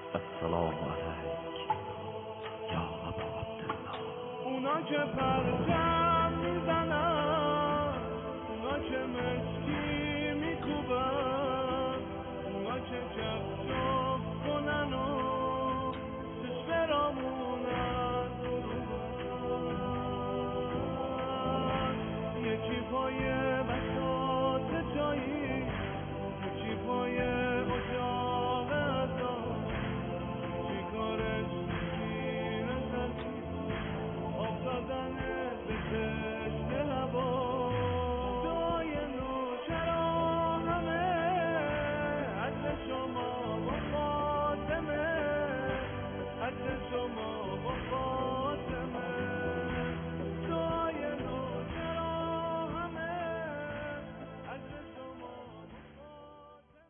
السلام علیک یا ابا عبدالله. اونا که پرچم میزنن، اونا که مسکی میکوبن، اونا که چفت کنن و چشم رامونن درون، یکی پای بساط چایی، یکی پای اجاق ازان، یکی کارش میره زنی آب دادنه به چشم لبا. دعای نوچرا همه عدل شما با فاطمه، عدل شما با فاطمه. دعای نوچرا همه عدل شما با فاطمه.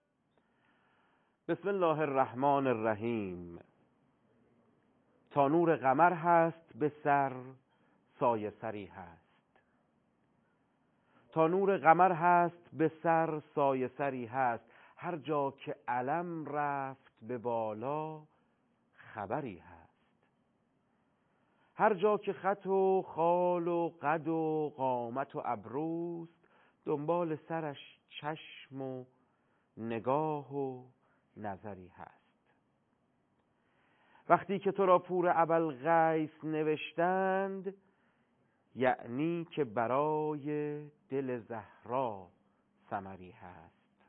بسم الله الرحمن الرحیم. تا نور قمر هست به سر سایه سری هست، تا نور قمر هست به سر سایه سری هست. هر جا که علم رفت به بالا خبری هست، هر جا که خط و خال و قد و قامت و ابروست، دنبال سرش چشم و نگاه و نظری هست. وقتی که تو را پور ابوالقیس نوشتند، یعنی که برای دل زهرا ثمری هست.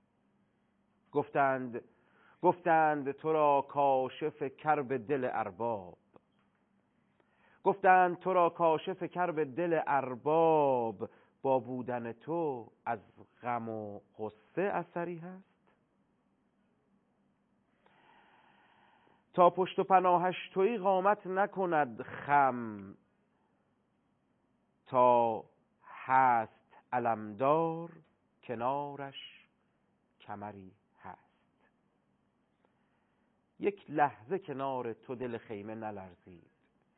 گفتند تو را کاشف کرب دل ارباب، گفتند تو را کاشف کرب دل ارباب. با بودن تو از غم و غصه اثری هست. تا پشت و پناهش تویی قامت نکند خم، تا هست علمدار کنارش کمری هست. یک لحظه کنار تو دل خیمه نلرزید،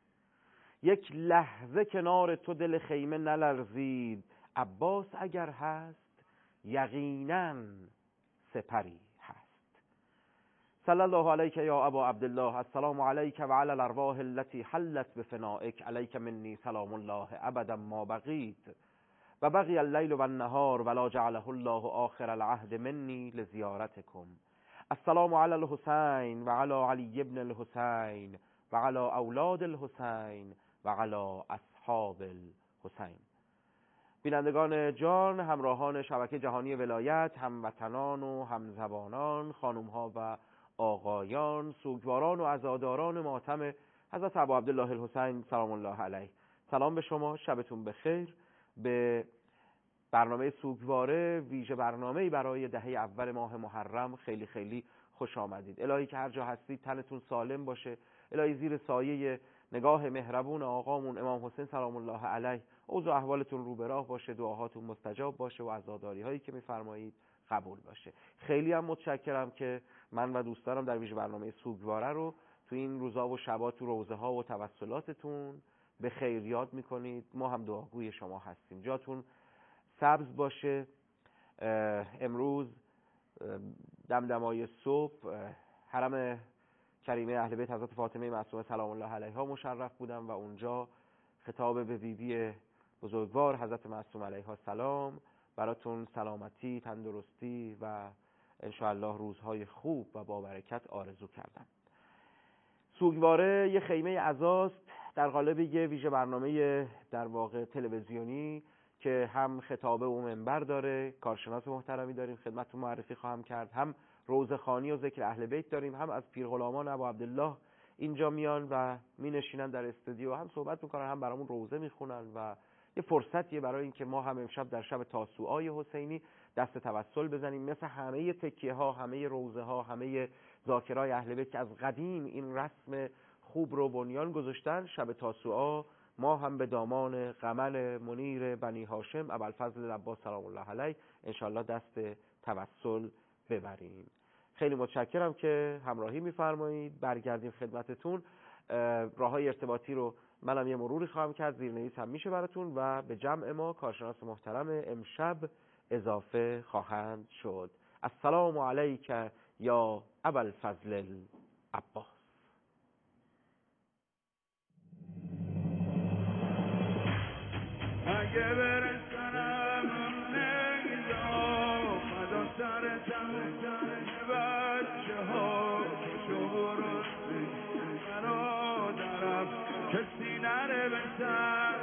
یک لحظه کنار تو دل خیمه نلرزید. عباس اگر هست یقیناً سپری هست. صلی الله علیک یا ابا عبدالله. السلام علیک و علی الارواح التي حلت بفنائک. علیک منی سلام الله ابدا ما بقیت و بقی اللیل و النهار ولا جعله الله آخر العهد منی لزیارتکم. السلام علی الحسین و علی علی ابن الحسین و علی اولاد الحسین و علی اصحاب الحسین. بینندگان جان، همراهان شبکه جهانی ولایت، هموطنان و همزبانان، خانم‌ها و آقایان، سوگواران و عزاداران ماتم حضرت ابا عبدالله الحسین سلام الله علیه، سلام به شما، شبتون بخیر. به برنامه سوگواره، ویژه برنامه‌ای برای دهه اول ماه محرم خیلی خیلی خوش آمدید. الهی که هر جا هستید تنتون سالم باشه، الهی زیر سایه نگاه مهربون آقامون امام حسین سلام الله علیه اوضاع احوالتون رو به راه باشه، دعاهاتون مستجاب باشه و عزاداری هایی که میفرمایید قبول باشه. خیلی هم متشکرم که من و دوستانم در ویژه برنامه سوگواره رو تو این روزا و شبات تو روزه ها و توسلاتتون به خیر یاد میکنید. ما هم دعاگوی شما هستیم. جاتون سبز باشه. امروز دمدمای صبح حرم کریمه اهل بیت حضرت فاطمه معصومه سلام الله علیها مشرف بودم و اونجا خطاب به بیبی بزرگوار حضرت معصومه علیها السلام براتون سلامتی، تندرستی و انشاءالله روزهای خوب و با برکت آرزو کردم. سوگواره یه خیمه عزاست در قالب یه ویژه برنامه در واقع تلویزیونی که هم خطابه و منبر داره، کارشناس محترمی داریم خدمتتون معرفی خواهم کرد، هم روزخوانی و ذکر اهل بیت داریم، هم از پیرغلامان ابا عبدالله اینجا میان و می نشینن در استودیو، هم صحبت میکنن، هم برامون روزه میخونن و یه فرصتیه برای این که ما هم امشب در شب تاسوعای حسینی دست توسل بزنیم. مثل همه تکیه ها، همه روزه ها، همه ذاکرای اهل بیت که از قدیم این رسم خوب رو بنیان گذاشتن، شب تاسوعا ما هم به دامان قمر منیر بنی هاشم ابوالفضل عباس سلام الله علیه انشالله دست توسل ببریم. خیلی متشکرم که همراهی میفرمایید. برگردیم خدمتتون. راههای ارتباطی رو منم یه مروری خواهم کرد، زیرنویس هم میشه براتون و به جمع ما کارشناس محترم امشب اضافه خواهند شد. السلام علیک یا ابوالفضل عباس. اگه برسنم نیزا فدا سر تموم بچه ها شهر برادرم کسی نره به سر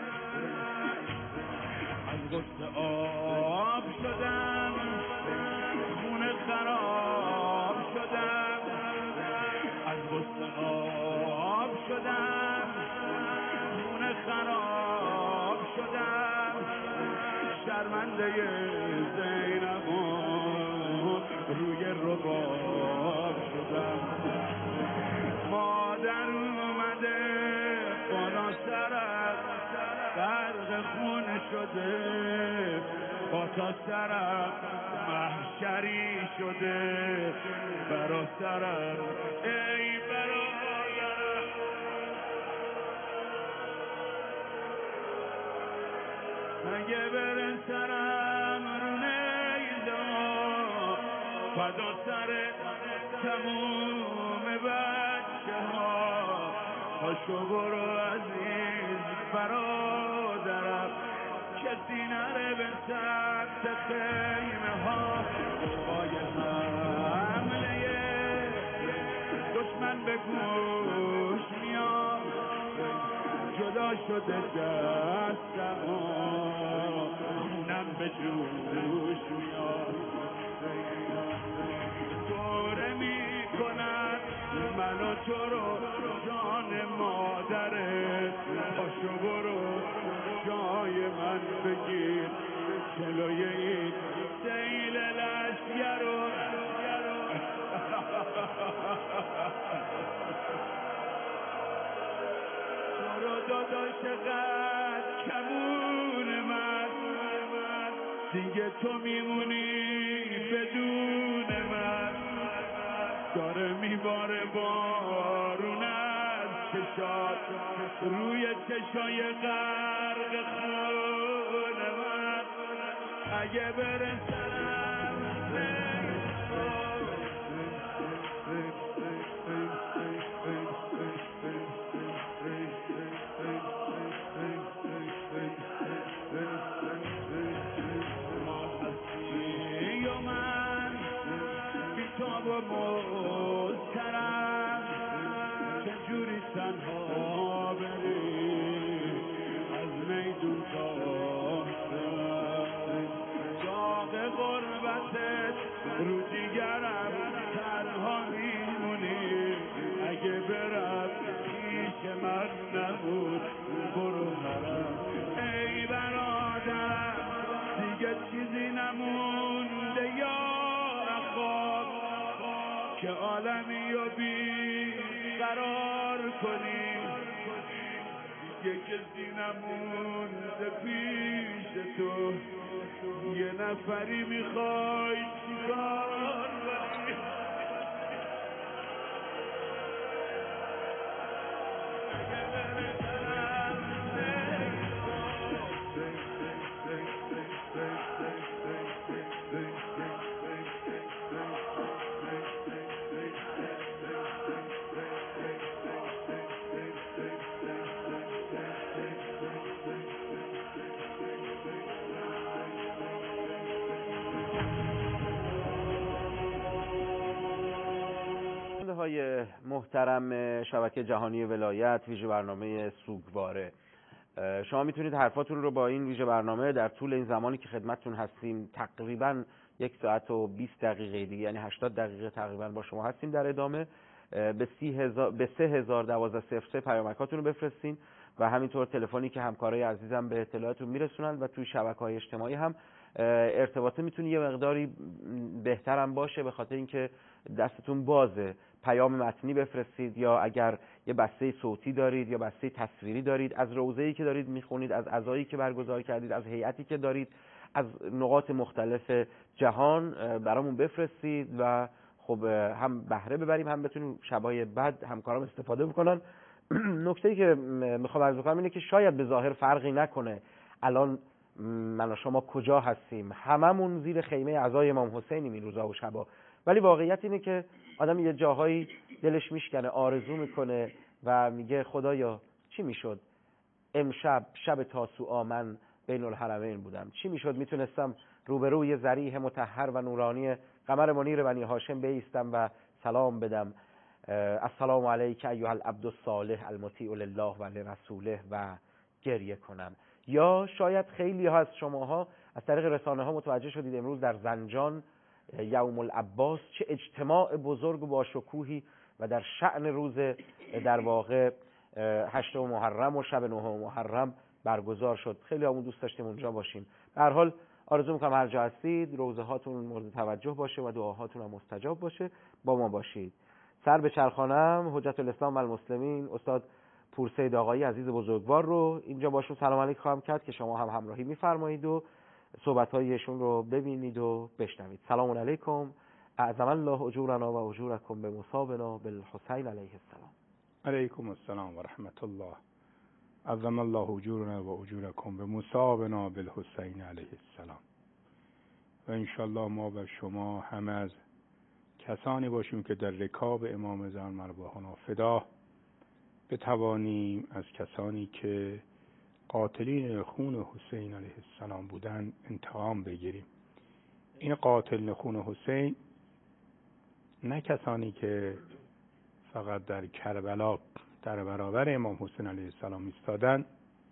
از غصه آب شدم خونه خراب شدم از غصه آب شدم خونه خراب شدم شرمنده زینبان روی رباب شدم مادر اومده بالا سرم غرق خون شده با تا سرم محشری شده برا سرم ای برادرم اگه بره سرم رو نیزا فدا سر تموم بچه ها پاشو برو عزیز برادرم کسی نره به سمت خیمه ها پای حمله دشمن به گوش میاد جدا شده دستم خونم به جوش میاد دوره میکند من و تو رو جان مادرت پاشو برو جای من بگیر جلوی این سیل لشگر رو داداش قد کمون من دیگه تو میمونی بدون من داره میباره بارون از چشات روی چشای غرق خون من اگه برسنم مسترم چجوری تنها بری از میدون داغ غربتت رو دیگرم تنها میمونی اگه برم پیش من نمون برو حرم ای برادرم دیگه چیزی نمونده یا خواب که عالمی رو بی قرار کنی دیگه کسی نمونده پیش تو یه نفری میخوای چیکار کنی های محترم شبکه جهانی ولایت ویژه برنامه سوگواره، شما میتونید حرفاتون رو با این ویژه برنامه در طول این زمانی که خدمتتون هستیم تقریبا 1 ساعت و 20 دقیقه دیگه یعنی 80 دقیقه تقریبا با شما هستیم در ادامه به 3012 پیامکاتون رو بفرستین و همینطور تلفنی که همکارای عزیزم به اطلاعاتون میرسونن و توی شبکه‌های اجتماعی هم ارتباطه میتونه یه مقداری بهتر هم باشه به خاطر اینکه دستتون بازه پیام متنی بفرستید یا اگر یه بسته صوتی دارید یا بسته تصویری دارید از روزه‌ای که دارید میخونید از عزایی که برگزار کردید از هیئتی که دارید از نقاط مختلف جهان برامون بفرستید و خب هم بهره ببریم هم بتونیم شبای بعد همکارام استفاده بکنن. نکته‌ای که میخوام عرض کنم اینه که شاید به ظاهر فرقی نکنه الان من و شما کجا هستیم، هممون زیر خیمه عزای امام حسینیم این روزا و شبا، ولی واقعیت اینه که آدم یه جاهایی دلش میشکنه، آرزو میکنه و میگه خدایا چی میشد امشب شب تاسوعا من بین الحرمین بودم، چی میشد میتونستم روبروی ذریح مطهر و نورانی قمر منیر بنی هاشم بایستم و سلام بدم، السلام علیک ایها العبد الصالح المطیع لله و لرسوله و گریه کنم. یا شاید خیلی ها از شماها از طریق رسانه ها متوجه شدید امروز در زنجان یوم العباس چه اجتماع بزرگ و با شکوهی و در شأن روز در واقع 8 محرم و شب 9 محرم برگزار شد. خیلی همون دوست داشتیم اونجا باشیم. به هر حال آرزو می‌کنم هر جا هستید روزه هاتون مورد توجه باشه و دعاهاتون هم مستجاب باشه. با ما باشید. سر به چرخانم حجت الاسلام و المسلمین استاد پورسید آقایی عزیز بزرگوار رو اینجا باشون سلام علیک خواهم کرد که شما هم همراهی می‌فرمایید و صحبت‌های ایشون رو ببینید و بشنوید. سلام علیکم. اعظم الله اجورنا و اجورکم بمصابنا بالحسین علیه السلام. علیکم السلام و رحمت الله. اعظم الله اجورنا و اجورکم بمصابنا بالحسین علیه السلام. و انشالله ما و شما همه از کسانی باشیم که در رکاب امام زمان مرواحنا فدا بتوانیم از کسانی که قاتلین خون حسین علیه السلام بودن انتقام بگیریم. این قاتلین خون حسین نه کسانی که فقط در کربلا در برابر امام حسین علیه السلام ایستادن،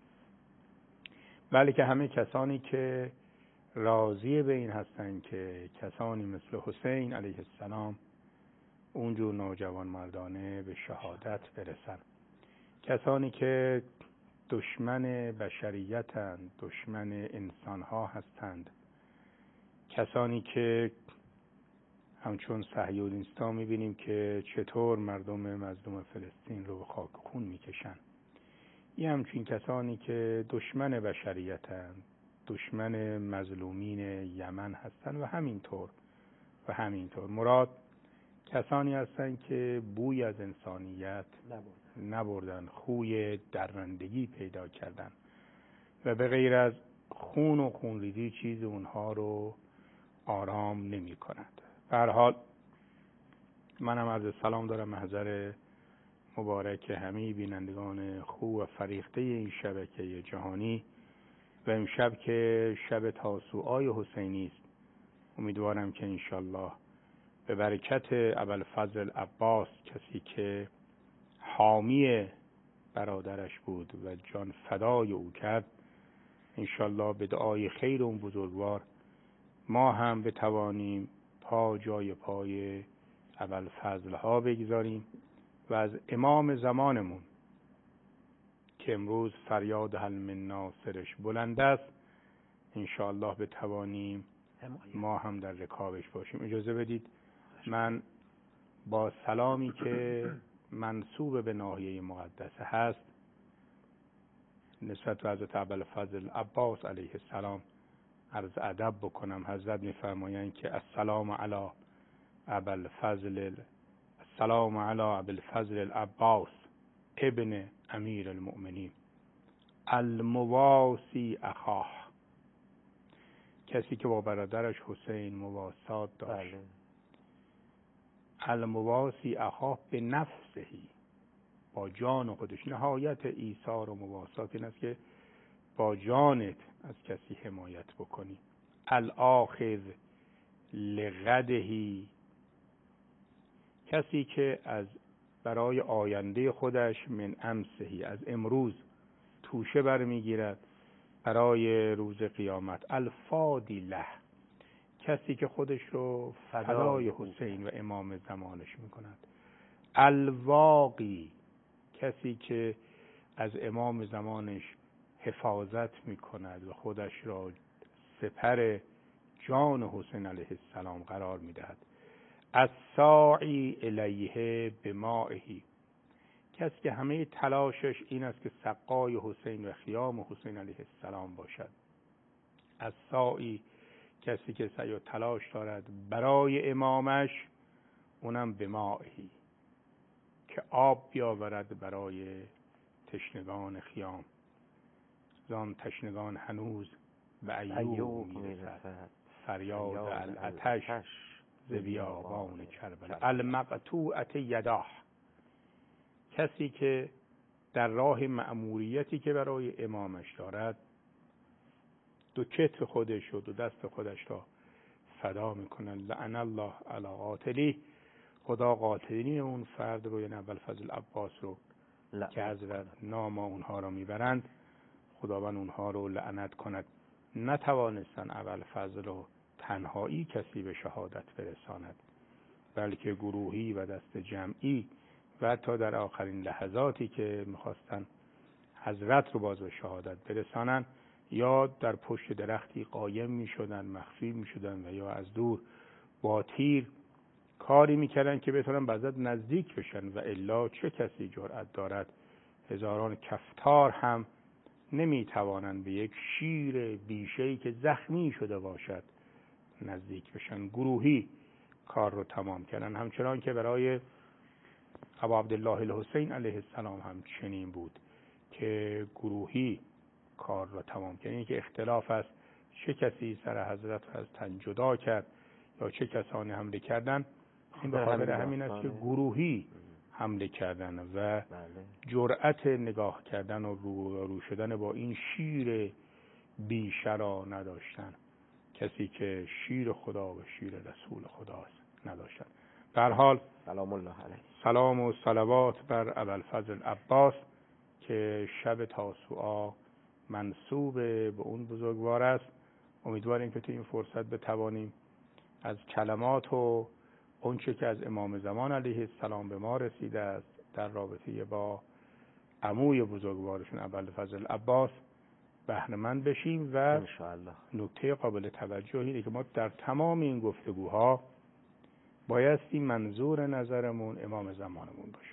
بلکه همه کسانی که راضی به این هستند که کسانی مثل حسین علیه السلام اونجور نوجوان مردانه به شهادت برسن. کسانی که دشمن بشریتند، دشمن انسانها هستند، کسانی که همچون صهیونیست‌ها می‌بینیم که چطور مردم مظلوم فلسطین رو به خاک خون می‌کشن. این همچین کسانی که دشمن بشریتند، دشمن مظلومین یمن هستند و همینطور مراد کسانی هستند که بوی از انسانیت نبردن، خوی درندگی پیدا کردن و به غیر از خون و خونریزی چیز اونها رو آرام نمی کند. به هر حال منم عرض سلام دارم محضر مبارک همه بینندگان خوب و فریخته این شبکه جهانی و امشب که شب تاسوعای حسینی است. امیدوارم که انشالله به برکت ابوالفضل عباس، کسی که حامی برادرش بود و جان فدای او کرد، انشالله به دعای خیر اون بزرگوار ما هم بتوانیم پا جای پای ابوالفضل ها بگذاریم و از امام زمانمون که امروز فریاد هل من ناصرش بلند است انشالله بتوانیم ما هم در رکابش باشیم. اجازه بدید من با سلامی که منسوب به ناحیه مقدسه هست نسبت به حضرت ابوالفضل عباس علیه السلام عرض ادب بکنم. حضرت می‌فرمایند که السلام علی ابوالفضل العباس ابن امیر المؤمنین المواسی اخاه، کسی که با برادرش حسین مواسات داشت. المواسی اخاه به نفسهی، با جان خودش. نهایت ایثار و مواسات این است که با جانت از کسی حمایت بکنی. الاخذ لغدهی، کسی که از برای آینده خودش من امسهی، از امروز توشه برمیگیرد برای روز قیامت. الفادی له، کسی که خودش رو فدای حسین و امام زمانش میکند. الواقی، کسی که از امام زمانش حفاظت میکند و خودش را سپر جان حسین علیه السلام قرار میدهد. الساعی الیه بمائهی، کسی که همه تلاشش این است که سقای حسین و خیام حسین علیه السلام باشد. الساعی، کسی که سعی و تلاش دارد برای امامش، اونم بمائهی، که آب بیاورد برای تشنگان خیام. زان تشنگان هنوز به ایوب میرسد فریاد العطش ز بیابان کربلا. المقطوعة یداه، کسی که در راه مأموریتی که برای امامش دارد دو کتف خودش و دو دست خودش را فدا میکنن. لعن الله علی قاتلی، خدا قاتلین اون فرد رو، یعنی ابوالفضل عباس رو که حضرت نام اونها را میبرند، خداوند اونها رو لعنت کند. نتوانستن ابوالفضل رو تنهایی کسی به شهادت برساند، بلکه گروهی و دست جمعی و حتی در آخرین لحظاتی که میخواستن حضرت رو باز به شهادت برسانن، یا در پشت درختی قایم میشدن، مخفی میشدن، و یا از دور با تیر کاری میکردن که بتونن به حضرت نزدیک بشن، و الا چه کسی جرأت دارد هزاران کفتار هم نمیتوانند به یک شیر بیشه‌ای که زخمی شده باشد نزدیک بشن. گروهی کار رو تمام کردن. همچنان که برای ابا عبدالله الحسین علیه السلام هم چنین بود که گروهی کار رو تمام کردن. که اختلاف است چه کسی سر حضرت رو از تن جدا کرد یا چه کسانی حمله کردن، این به خاطر همین است که گروهی حمله کردن و جرأت نگاه کردن و رو شدن با این شیر بیشه را نداشتن، کسی که شیر خدا و شیر رسول خداست نداشتن. به هر حال سلام الله علیه، سلام و صلوات بر ابوالفضل عباس که شب تاسوعا منسوب به اون بزرگوار است. امیدواریم که تو این فرصت بتوانیم از کلمات و اونچه که از امام زمان علیه السلام به ما رسیده است در رابطه با عموی بزرگوارشون ابوالفضل عباس بهره‌مند بشیم. و انشاءالله نکته قابل توجه اینه که ما در تمام این گفتگوها بایستی منظور نظرمون امام زمانمون باشه،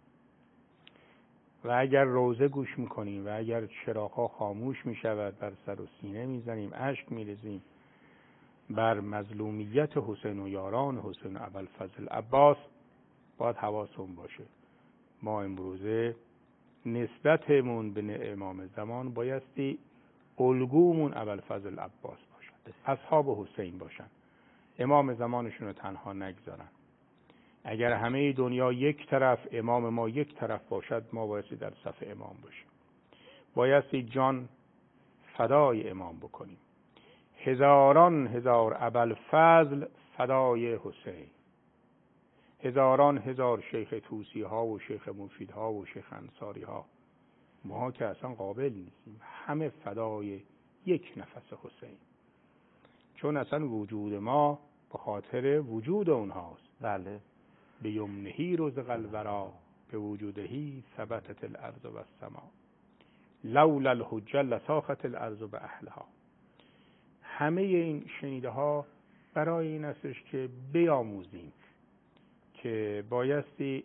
و اگر روزه گوش میکنیم و اگر چراغ‌ها خاموش میشود بر سر و سینه میزنیم، اشک میریزیم بر مظلومیت حسین و یاران حسین و ابوالفضل عباس، باید حواسمون باشه ما امروزه نسبتمون به امام زمان بایستی الگومون ابوالفضل عباس باشد، اصحاب حسین باشن، امام زمانشون رو تنها نگذارن. اگر همه دنیا یک طرف، امام ما یک طرف باشد، ما بایستی در صف امام باشیم، بایستی جان فدای امام بکنیم. هزاران هزار ابوالفضل فدای حسین، هزاران هزار شیخ توسی ها و شیخ مفید ها و شیخ انصاری ها، ما که اصلا قابل نیستیم، همه فدای یک نفس حسین، چون اصلا وجود ما به خاطر وجود اونهاست. بله. به یمنهی رزق الورا به وجودهی ثبتت الارض و السما لولا الحجه لساخت الارض به اهلها. همه این شنیده ها برای این استش که بیاموزیم که بایستی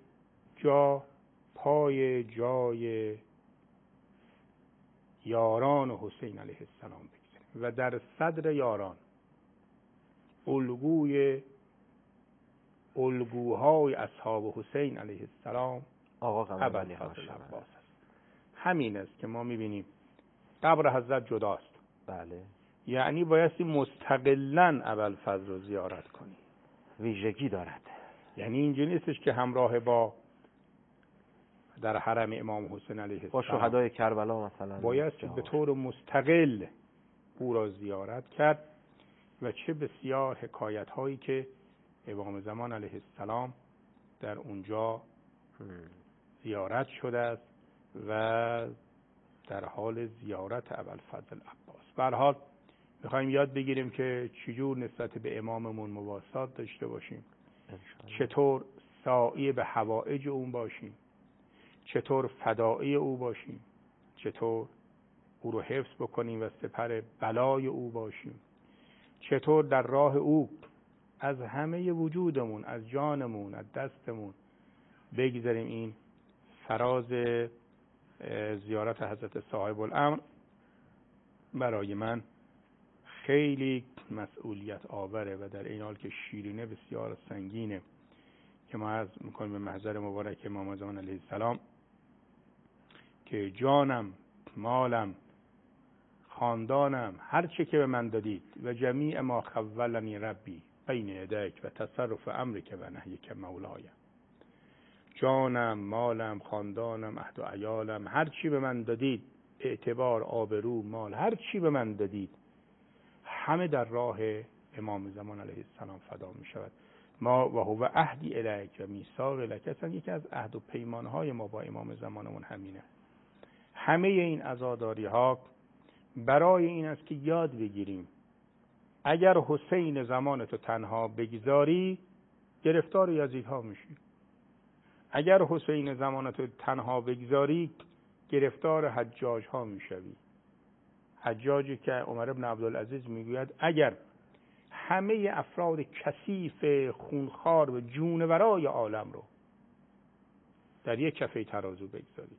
پای جای یاران حسین علیه السلام بگذاریم و در صدر یاران الگوهای اصحاب حسین علیه السلام آقا ابوالفضل عباس است. همین است که ما میبینیم قبر حضرت جداست. بله. یعنی بایستی مستقلاً ابوالفضل رو زیارت کنی، ویژگی دارد. یعنی اینجا نیستش که همراه با در حرم امام حسین علیه السلام با شهدای کربلا مثلا بایستی به طور مستقل او را زیارت کرد. و چه بسیار حکایت هایی که امام زمان علیه السلام در اونجا زیارت شده است و در حال زیارت ابوالفضل عباس. به هر حال میخوایم یاد بگیریم که چجور نسبت به اماممون مواسات داشته باشیم، چطور ساعی به حوائج اون باشیم، چطور فدایی او باشیم، چطور او رو حفظ بکنیم و سپر بلای او باشیم، چطور در راه او از همه وجودمون، از جانمون، از دستمون بگذاریم. این فراز زیارت حضرت صاحب الامر برای من خیلی مسئولیت آوره و در این حال که شیرینه بسیار سنگینه که ما عرض میکنیم به محضر مبارک امام زمان علیه السلام که جانم، مالم، خاندانم، هر چه که به من دادید و جمیع ما خولنی ربی بین یدیک و تصرف امرک و نهیک مولایم. جانم، مالم، خاندانم، عهد و عیالم، هر چی به من دادید، اعتبار، آبرو، مال، هر چی به من دادید، همه در راه امام زمان علیه السلام فدا می شود. ما و هو عهدی الیک و میثاق الیک، اصلا یکی از عهد و پیمانهای ما با امام زمانمون همینه. همه این عزاداری ها برای این است که یاد بگیریم اگر حسین زمانتو تنها بگذاری گرفتار یزیدها میشی. اگر حسین زمانتو تنها بگذاری گرفتار حجاج ها میشوی. حجاجی که عمر بن عبدالعزیز میگوید اگر همه افراد کثیف خونخوار و جونورای عالم رو در یک کفه ترازو بگذاری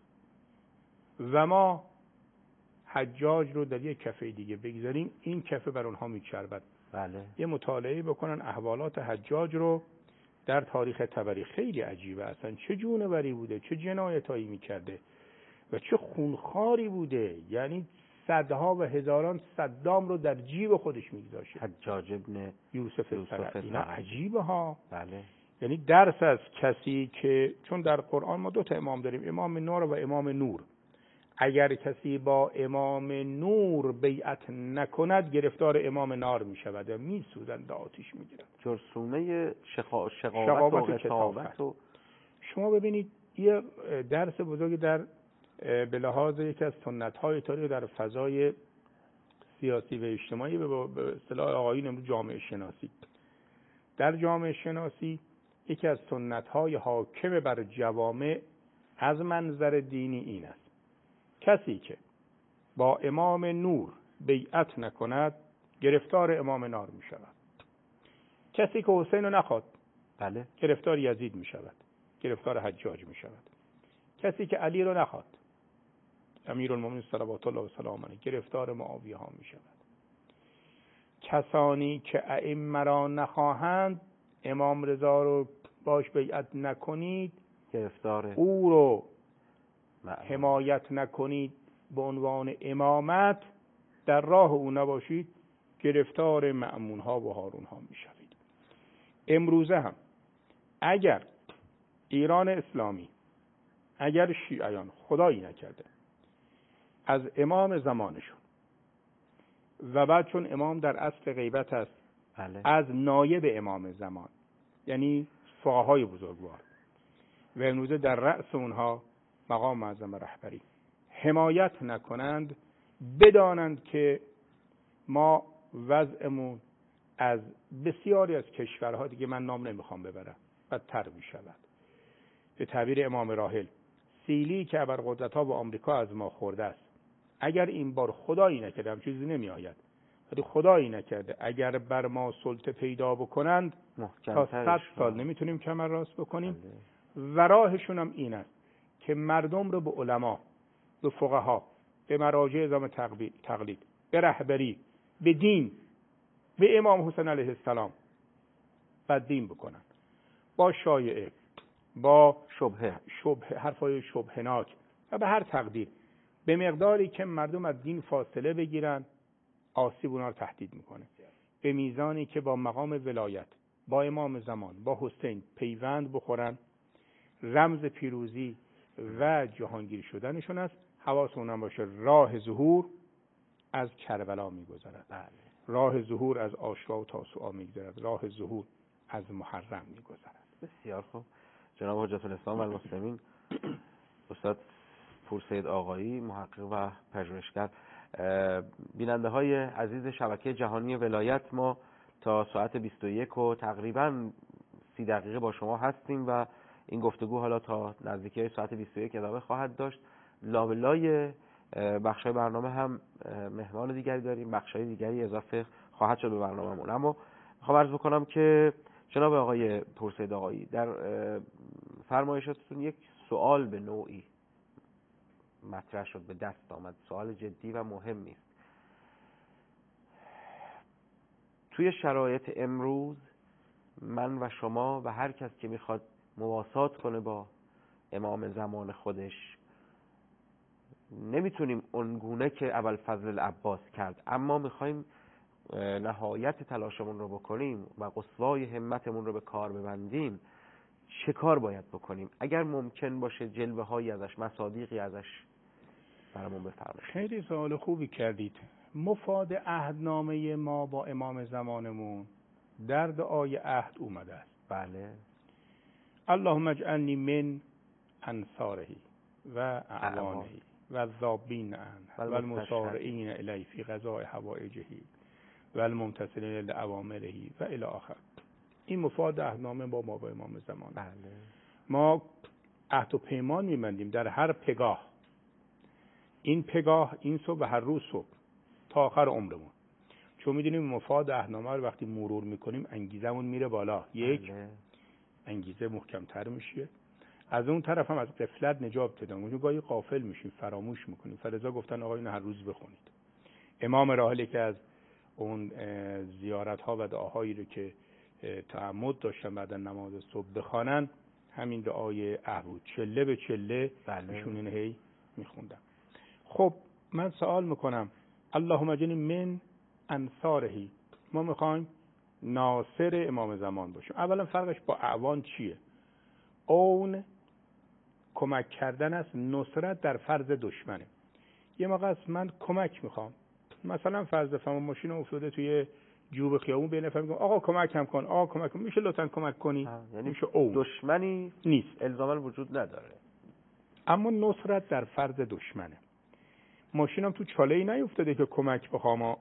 و ما حجاج رو در یک کفه دیگه بگذاریم، این کفه بر اونها میچربد. بله. یه مطالعه بکنن احوالات حجاج رو در تاریخ طبری، خیلی عجیبه اصلا چه جونوری بوده، چه جنایتایی میکرده و چه خونخواری بوده. یعنی صدها و هزاران صدام رو در جیب خودش میگذاشته. حجاج ابن یوسف سرعی. اینا عجیبه ها. بله. یعنی درس از کسی که، چون در قرآن ما 2 امام داریم، امام نور و امام نور. اگر کسی با امام نور بیعت نکند گرفتار امام نار می شود و می سوزند، آتش می گیرد. جرثومه شقاوت و کتابت. شما ببینید یه درس بزرگی در به لحاظ یکی از سنت‌های تاریخ در فضای سیاسی و اجتماعی به اصطلاح آقایون امروز جامعه شناسی. در جامعه شناسی یکی از سنت‌های حاکم بر جوامع از منظر دینی این است: کسی که با امام نور بیعت نکند گرفتار امام نار می شود. کسی که حسین رو نخواد، بله، گرفتار یزید می شود، گرفتار حجاج می شود. کسی که علی رو نخواد، امیرالمومنین صلوات الله و سلام علیه، گرفتار معاویه ها می شود. کسانی که ائمه را نخواهند، امام رضا رو باش بیعت نکنید، گرفتار او رو حمایت نکنید به عنوان امامت، در راه او نباشید، گرفتار مأمون ها و هارون ها می شوید. امروزه هم اگر ایران اسلامی، اگر شیعیان خدایی نکرده از امام زمانشون و بعد چون امام در اصل غیبت است، بله، از نایب امام زمان یعنی فقهای بزرگوار و امروزه در رأس اونها مقام معظم رهبری حمایت نکنند، بدانند که ما وضعمون از بسیاری از کشورها، دیگه من نام نمیخوام ببرم، بدتر می شود. به تعبیر امام راحل، سیلی که ابرقدرت‌ها و آمریکا از ما خورده است، اگر این بار خدایی نکرده، هم چیزی نمی آید، ولی خدایی نکرده اگر بر ما سلطه پیدا بکنند تا 100 سال نمیتونیم کمر راست بکنیم. و راهشون هم این است که مردم رو به علما، به فقها، به مراجع ازام تقلید، به رهبری، به دین، به امام حسین علیه السلام بددین بکنن، با شایعه، با شبهه، حرفای شبهناک و به هر تقدیر، به مقداری که مردم از دین فاصله بگیرن، آسیب اونا رو تهدید میکنه. به میزانی که با مقام ولایت، با امام زمان، با حسین پیوند بخورن، رمز پیروزی و جهانگیر شدنشون است. حواسمون هم باشه راه ظهور از کربلا میگذرد، راه ظهور از عاشورا و تاسوعا میگذرد، راه ظهور از محرم میگذرد. بسیار خوب. جناب حجت الاسلام و المسلمین استاد پورسید آقایی، محقق و پژوهشگر. بیننده های عزیز شبکه جهانی ولایت، ما تا ساعت 21 و تقریبا 30 دقیقه با شما هستیم و این گفتگو حالا تا نزدیکی ساعت 21 ادامه خواهد داشت. لابلای بخشای برنامه هم مهمان دیگری داریم، بخشای دیگری اضافه خواهد شد به برنامه‌مون. اما میخوام عرض بکنم که جناب آقای پورسید آقایی، در فرمایشاتتون یک سوال به نوعی مطرح شد، به دست آمد، سوال جدی و مهمی است. توی شرایط امروز من و شما و هر کس که میخواد مواسات کنه با امام زمان خودش، نمیتونیم اونگونه که ابوالفضل العباس کرد، اما میخوایم نهایت تلاشمون رو بکنیم و قصوای همتمون رو به کار ببندیم، چه کار باید بکنیم؟ اگر ممکن باشه جلوه هایی ازش، مصادیقی ازش برامون بفرمایید. خیلی سوال خوبی کردید. مفاد عهدنامه ما با امام زمانمون در دعای عهد اومده است. بله. اللهم اجعلنی من انصاره و اعوانه و الذابین عنه و المسارعین الیه فی قضاء حوائجه و الممتثلین لأوامره و الی آخر. این مفاد عهدنامه با امام زمان. بله. ما عهد و پیمان می‌بندیم در هر پگاه. این پگاه این صبح و هر روز صبح تا آخر عمرمون. چون می‌دونیم مفاد عهدنامه رو وقتی مرور می‌کنیم انگیزمون میره بالا. یک، انگیزه محکم‌تر میشه. از اون طرف هم از غفلت نجات پیدا می‌کنیم. گاهی غافل میشیم، فراموش می‌کنیم. فلذا گفتن آقا اینو هر روز بخونید. امام راحلی که از اون زیارت‌ها و دعاهایی رو که تعمد داشتن بعد نماز صبح بخوانن، همین دعای عهد بود. چله به چله ایشون اینو هی می‌خوندن. خب من سوال میکنم اللهم اجعلنی من انصاره. ما میخوایم ناصر امام زمان باشیم. اولا فرقش با اعوان چیه؟ اون کمک کردن است، نصرت در فرض دشمنه. یه موقع است من کمک میخوام، مثلا فرض بفرما ماشین افتاده توی جوب خیابون، به نفر میگم آقا کمکم کن، آقا کمک کن، میشه لطفا کمک کنی؟ یعنی میشه اون دشمنی نیست، الزاما وجود نداره. اما نصرت در فرض دشمنه. ماشینم تو چاله‌ای نیفتاده که کمک بخوام.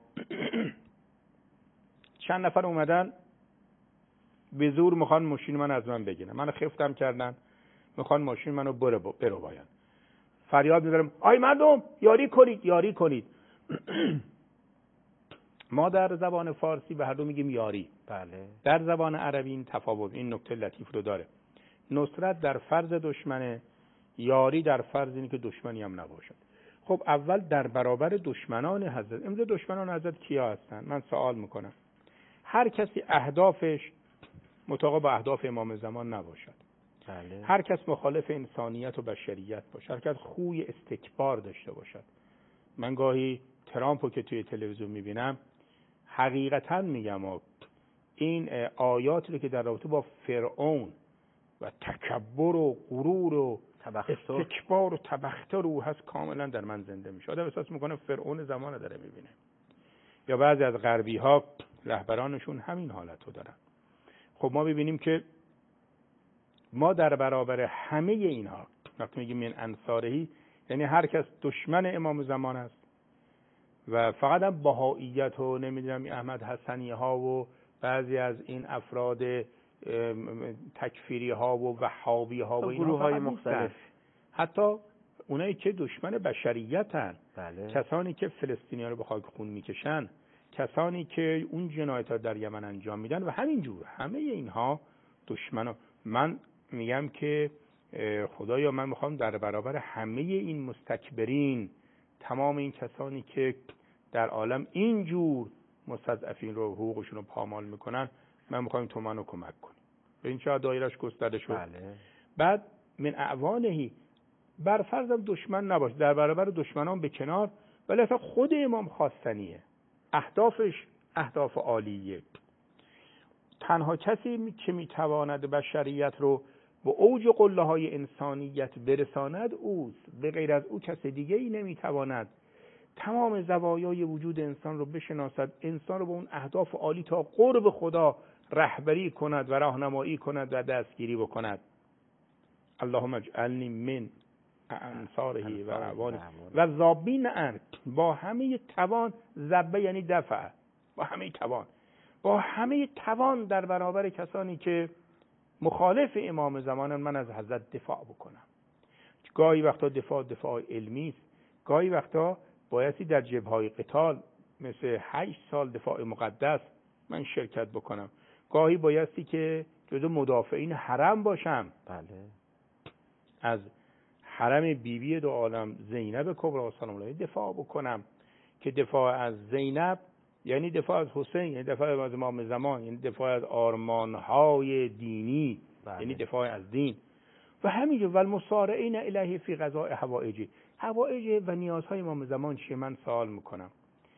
چند نفر اومدن به زور میخوان ماشین من از من بگیرن، من خفتم کردن، میخوان ماشین منو برو باید. فریاد میبرم آی مردم یاری کنید، یاری کنید. ما در زبان فارسی به هر دو میگیم یاری. بله. در زبان عربی این تفاوت، این نکته لطیف رو داره. نصرت در فرض دشمنه، یاری در فرض اینه که دشمنی هم نباشد. خب اول در برابر دشمنان حضرت، امروز دشمنان حضرت کیا هستن؟ من سوال میکنم. هر کسی اهدافش مطابق با اهداف امام زمان نباشد. بله. هر کس مخالف انسانیت و بشریت باشد، هر کس خوی استکبار داشته باشد. من گاهی ترامپو که توی تلویزیون میبینم، حقیقتا میگم این آیاتی رو که در رابطه با فرعون و تکبر و غرور و استکبار و تبختر او هست کاملا در من زنده میشه. آدم احساس میکنه فرعون زمان داره میبینه. یا بعضی از غربی ها رهبرانشون همین حالت رو دارن. خب ما ببینیم که ما در برابر همه اینها وقتی میگیم من انصارهی، یعنی هر کس دشمن امام زمان است و فقط هم بهائیت و نمیدونم احمد حسنی ها و بعضی از این افراد تکفیری ها و وهابی ها و گروه های مختلف، حتی اونایی که دشمن بشریتن. بله. کسانی که فلسطینیان رو به خاک خون میکشن، کسانی که اون جنایت ها در یمن انجام میدن و همینجور همه اینها دشمن. من میگم که خدایا من میخوام در برابر همه این مستکبرین، تمام این کسانی که در عالم اینجور مستضعفین رو حقوقشون رو پامال میکنن، من میخوام تو منو کمک کنی. به این چه دایرش گسترده شد. بله. بعد من اعوانهی، بر فرضم دشمن نباش، در برابر دشمنان به کنار، ولی اصلا خود امام خواستنیه، اهدافش اهداف عالیه. تنها کسی که میتواند بشریت رو به اوج قله های انسانیت برساند اوست. به غیر از او کس دیگه ای نمیتواند تمام زوایای وجود انسان رو بشناسد، انسان رو به اون اهداف عالی تا قرب خدا رهبری کند و راهنمایی کند و دستگیری بکند. اللهم اجعلنی من انصاره و اعوانه و ذابین عنه، با همه توان. ذبه یعنی دفع، با همه توان، با همه توان در برابر کسانی که مخالف امام زمانن، من از حضرت دفاع بکنم. گاهی وقتا دفاع علمی است، گاهی وقتا بایستی در جبهه‌های قتال مثل 8 سال دفاع مقدس من شرکت بکنم، گاهی بایستی که جزو مدافعین حرم باشم. بله. از حرم بیبی دو عالم زینب کبری سلام الله دفاع بکنم، که دفاع از زینب یعنی دفاع از حسین، یعنی دفاع از امام زمان، یعنی دفاع از آرمان‌های دینی. بله. یعنی دفاع از دین. و همینجور و المسارعین الیه فی قضاء حوائج و نیازهای امام زمان چیه؟ من سوال میکنم.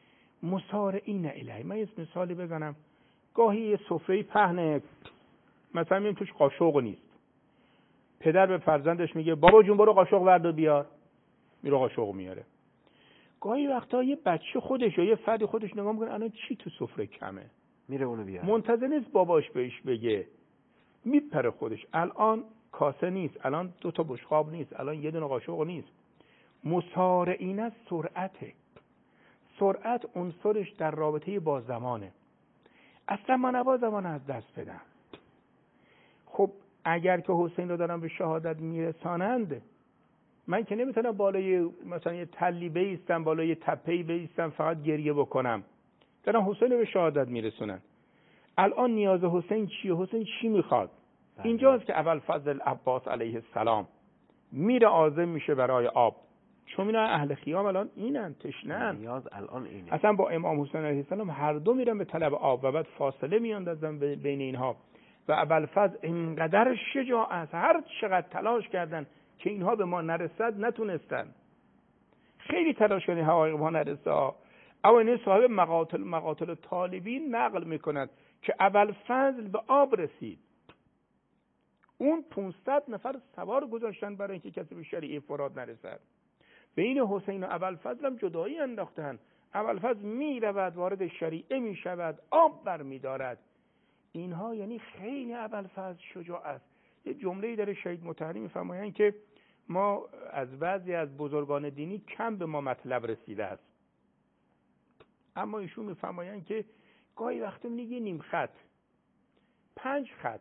مسارعین الیه. من یه مثالی بزنم. گاهی یه سفره پهنه، مثلا میگیم توش قاشق نیست، پدر به فرزندش میگه بابا جون برو قاشق ورد و بیار، میره قاشق میاره. گاهی وقتا یه بچه خودش یا یه فرد خودش نگاه میکنه الان چی تو سفره کمه، میره اونو بیاره، منتظر نیست باباش بهش بگه، میپره خودش. الان کاسه نیست، الان 2 تا بشقاب نیست، الان یه دونه قاشق نیست. مسارعین از سرعته. سرعت عنصرش در رابطه با زمانه. اصلا ما نباید زمان از دست بدم. خب اگر که حسین رو دارم به شهادت میرسانند، من که نمیتونم بالای مثلا یه تلی بیستم، بالای یه تپه‌ای بیستم فقط گریه بکنم. دارم حسین رو به شهادت میرسونن. الان نیاز حسین چیه؟ حسین چی میخواد؟ اینجاست که ابوالفضل عباس علیه السلام میره عازم میشه برای آب، چون اینا اهل خیام الان اینن، تشنن، نیاز الان اینه. اصلا با امام حسین علیه السلام هر دو میرن به طلب آب و بعد فاصله میاندازن بین اینها. و ابوالفضل اینقدر شجاع، هر چقدر تلاش کردن که اینها به ما نرسد نتونستن. خیلی تلاش کردن حقایق ما نرسه. اما این صاحب مقاتل طالبین نقل میکند که ابوالفضل به آب رسید، اون 500 نفر سوار گذاشتن برای اینکه کسی به شریعه فرات نرسد. بین حسین و ابوالفضل هم جدایی انداختن. ابوالفضل میرود وارد شریعه میشود، آب برمیدارد. اینها یعنی خیلی ابوالفضل شجاع است. یه جمله‌ای داره شهید مطهری میفرمایند که ما از بعضی از بزرگان دینی کم به ما مطلب رسیده است، اما ایشون میفرمایند که گاهی وقتا میگه نیم خط، 5 خط،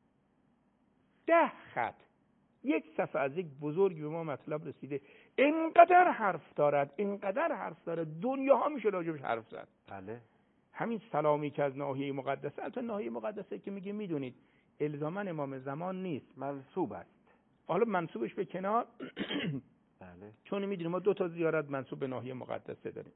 10 خط، یک صفحه از یک بزرگی به ما مطلب رسیده. اینقدر حرف دارد، اینقدر حرف دارد، دنیا ها میشه راجبش حرف زد. بله. همین سلامی که از ناحیه مقدسه، البته ناحیه مقدسه که میگه میدونید الزاما امام زمان نیست، منسوب است. حالا منسوبش به کنار بله. چون میدونیم ما 2 تا زیارت منسوب به ناحیه مقدسه داریم.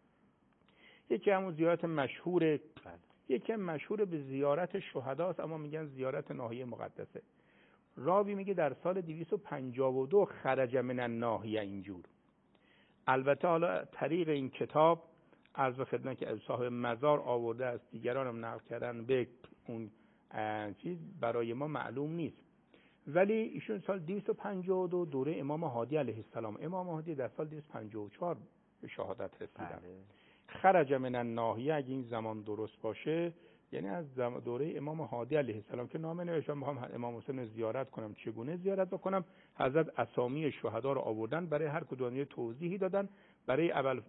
یکی همون زیارت مشهوره، یکی هم مشهور به زیارت شهداست، اما میگن زیارت ناحیه مقدسه. راوی میگه در سال 252 خرج من الناحیه اینجور. البته حالا طریق این کتاب عرض خدمت که صاحب مزار آورده است، دیگران هم نقل کردن به اون چیز برای ما معلوم نیست، ولی ایشون سال 252 دوره امام هادی علیه السلام، امام هادی در سال 254 به شهادت رسیدن. خرج من الناحیه، اگه این زمان درست باشه یعنی از دوره امام هادی علیه السلام که نامه نوشتم میخوام امام حسین زیارت کنم، چگونه زیارت بکنم. حضرت اسامی شهدا رو آوردن، برای هر کدوم توضیحی دادن. برای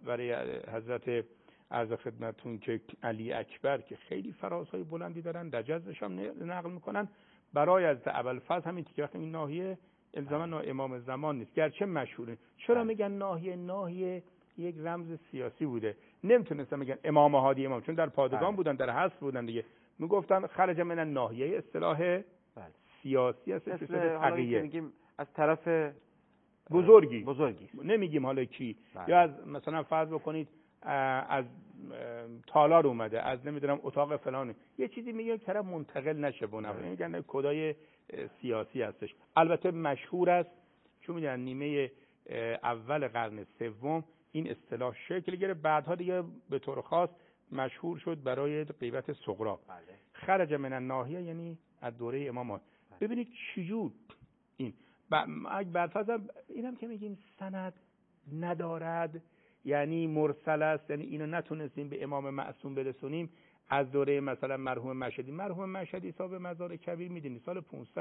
حضرت عرض خدمتتون که علی اکبر که خیلی فرازهای بلندی دارن، رجزش هم نقل میکنن. برای حضرت ابوالفضل همین که این ناحیه الزاما امام زمان نیست، گرچه مشهوره. چرا میگن ناحیه یک رمز سیاسی بوده، نمیتونستن میگن امام هادی امام، چون در پادگان بودن، در حصر بودن دیگه. میگفتن خرج من الناحیه، اصطلاح سیاسی است، حالا میگیم از طرف بزرگی نمیگیم حالا کی. یا از مثلا فرض بکنید از تالار اومده، از نمیدونم اتاق فلان، یه چیزی میگه که طرف منتقل نشه بونه، میگن کدای سیاسی هستش. البته مشهور است چون میدونن نیمه اول قرن سوم این اصطلاح شکل گرفت، بعدها دیگه به طور خاص مشهور شد برای غیبت صغرا. خرج من الناحیه یعنی از دوره امام. ببینید چجور این بعد اینم که میگیم سند ندارد، یعنی مرسل است، یعنی اینو نتونستیم به امام معصوم برسونیم. از دوره مثلا مرحوم مشهدی صاحب مزار کبیر میدونید سال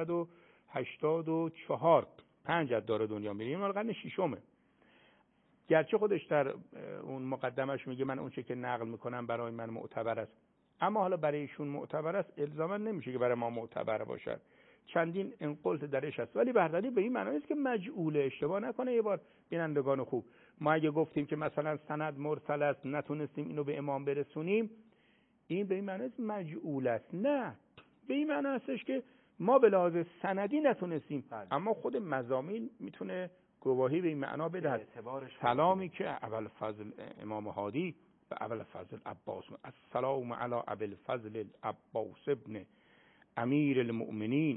584 5 داره دنیا میریم، مال قرن ششمه. گرچه خودش در اون مقدمش میگه من اون چه که نقل میکنم برای من معتبر است، اما حالا برای ایشون معتبر است الزاما نمیشه که برای ما معتبر باشد. چندین انقلت درش هست، ولی برداری به این معنی است که مجعول، اشتباه نکنه. یه بار بینندگان خوب، ما اگه گفتیم که مثلا سند مرسل است نتونستیم اینو به امام برسونیم، این به این معنی است مجعول است. نه، به این معنی استش که ما به لحاظ سندی نتونستیم، اما خود مضامین میتونه گواهی به این معنا بدهد. سلامی که ابوالفضل امام هادی و ابوالفضل عباس، السلام علی ابوالفضل عباس ابن امیر المؤمنین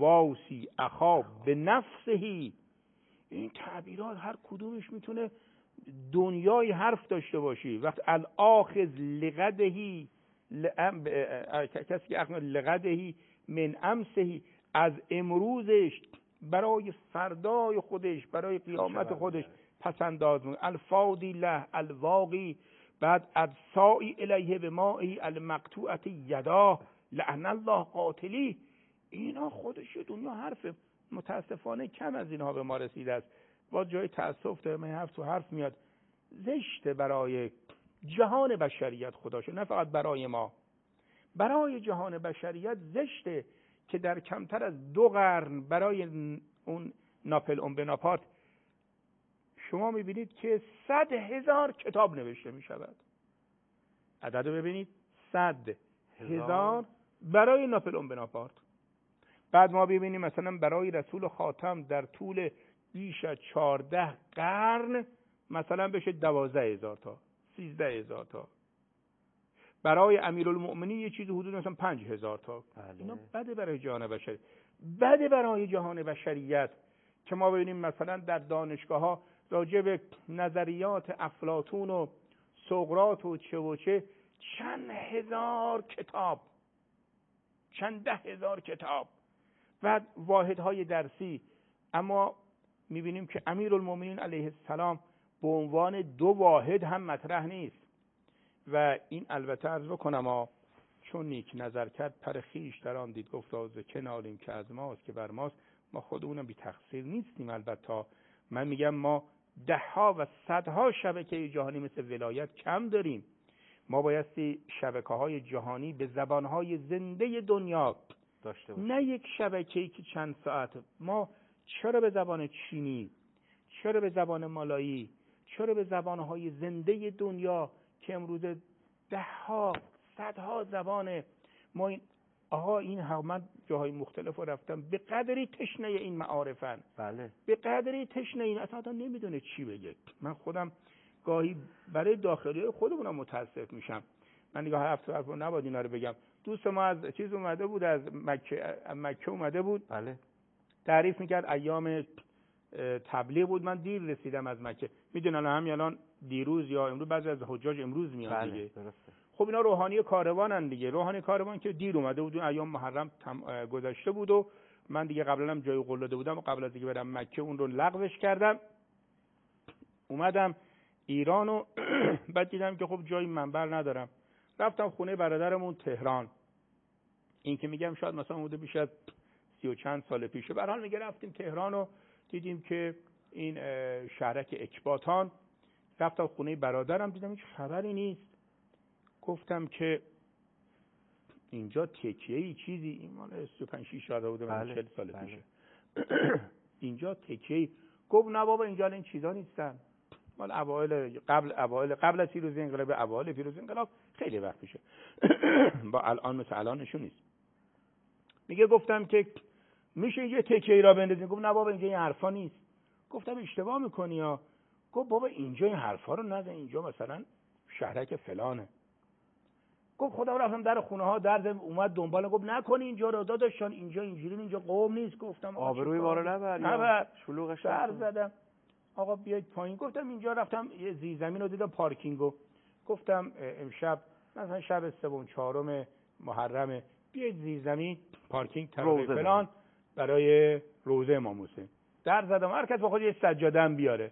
المواسی اخا به نفسه. این تعبیرات هر کدومش میتونه دنیای حرف داشته باشی، وقت الاخذ لغدهی کسی که اخذ لغدهی من امسهی، از امروزش برای فردای خودش، برای قیامت خودش پسنداز میکنه. الفاضی له الواقی، بعد ادسائی الیه به مائی المقطوعت یدا لعن الله قاتلی. اینا خودش دنیا حرفه. متاسفانه کم از اینها به ما رسیده است. با جای تأسف داره، من تو حرف میاد. زشته برای جهان بشریت خداشه، نه فقط برای ما، برای جهان بشریت زشته که در کمتر از 2 قرن برای اون ناپلئون بناپارت شما میبینید که 100,000 کتاب نوشته میشود. عدد رو ببینید، 100,000 برای ناپلئون بناپارت. بعد ما ببینیم مثلا برای رسول خاتم در طول بیش از 14 قرن مثلا بشه 12,000 تا 13,000 تا. برای امیرالمؤمنین یه چیزی حدود مثلا 5,000 تا. اینا بده برای جهان بشریت، بده برای جهان بشریت که ما ببینیم مثلا در دانشگاه‌ها راجع به نظریات افلاطون و سقراط و چه چند هزار کتاب، چند 10,000 کتاب و واحدهای درسی. اما میبینیم که امیرالمؤمنین علیه السلام به عنوان 2 واحد هم مطرح نیست. و این البته عرض بکنم چون نیک نظر کرد پر خویش در آن دید، گفتا ز که نالیم که از ماست که بر ماست. ما خودمونم بی تقصیر نیستیم. البته من میگم ما 10ها و 100ها شبکه جهانی مثل ولایت کم داریم. ما بایستی شبکه‌های جهانی به زبان‌های زنده دنیا داشته باشیم، نه یک شبکه‌ای که چند ساعت. ما چرا به زبان چینی، چرا به زبان مالایی، چرا به زبان‌های زنده دنیا که امروز 10ها 100ها زبان ما این من جاهای مختلف رو رفتم، به قدری تشنه این معارفن. بله، به قدری تشنه این، اصلا نمیدونه چی بگه. من خودم گاهی برای داخلی خودمونم متاسف میشم. من دیگه حرف نباید اینا رو بگم. دوست ما از چیز اومده بود، از مکه اومده بود. بله، تعریف میکرد ایام تبلیغ بود. من دیر رسیدم از مکه. میدونن الان دیروز یا امروز بعضی از حجاج امروز میان. بله، دیگه درسته. خب اینا روحانی کاروانن دیگه. روحانی کاروان که دیر اومده بود، ایام محرم گذشته بود و من دیگه قبلا هم جای قول داده بودم و قبل از اینکه برم مکه اون رو لغوش کردم. اومدم ایران و بعد دیدم که خب جای منبر ندارم. رفتم خونه برادرمون تهران. این که میگم شاید مثلا بوده بیش از 30 و چند سال پیشه. به هر حال میگه رفتیم تهران و دیدیم که این شهرک اکباتان. رفتم خونه برادرم دیدم هیچ خبری نیست. گفتم که اینجا تکیه‌ای چیزی، این مال 35 6 سال بوده، 40 سال پیشه. اینجا تکیه‌ای. گفت نه بابا اینجا این چیزا نیستن. مال قبل از پیروزی انقلاب، اوایل پیروزی انقلاب خیلی وقت پیشه. با الان مثل الانشون نیست. میگه گفتم که میشه یه تکیه‌ای را بندازیم. گفت نه بابا اینجا این حرفا نیست. گفتم اشتباه میکنی ها. گفت بابا اینجا این حرفا رو نزن، اینجا مثلا شهرک فلانه. گفت خودم رفتم در خونه ها در اومد دنبال. گفت نکنی اینجا رو داداشان، اینجا اینجوری، اینجا قوم نیست. گفتم آبروی ما رو نبر، شلوغش سر زدم. آقا بیاید پایین. گفتم اینجا رفتم یه زیرزمین رو دیدم پارکینگو. گفتم امشب مثلا شب 3 و 4 محرم بیاید زیرزمین پارکینگ طبقه فلان برای روزه امام حسین. در زدم هر کس با خود یه سجاده هم بیاره.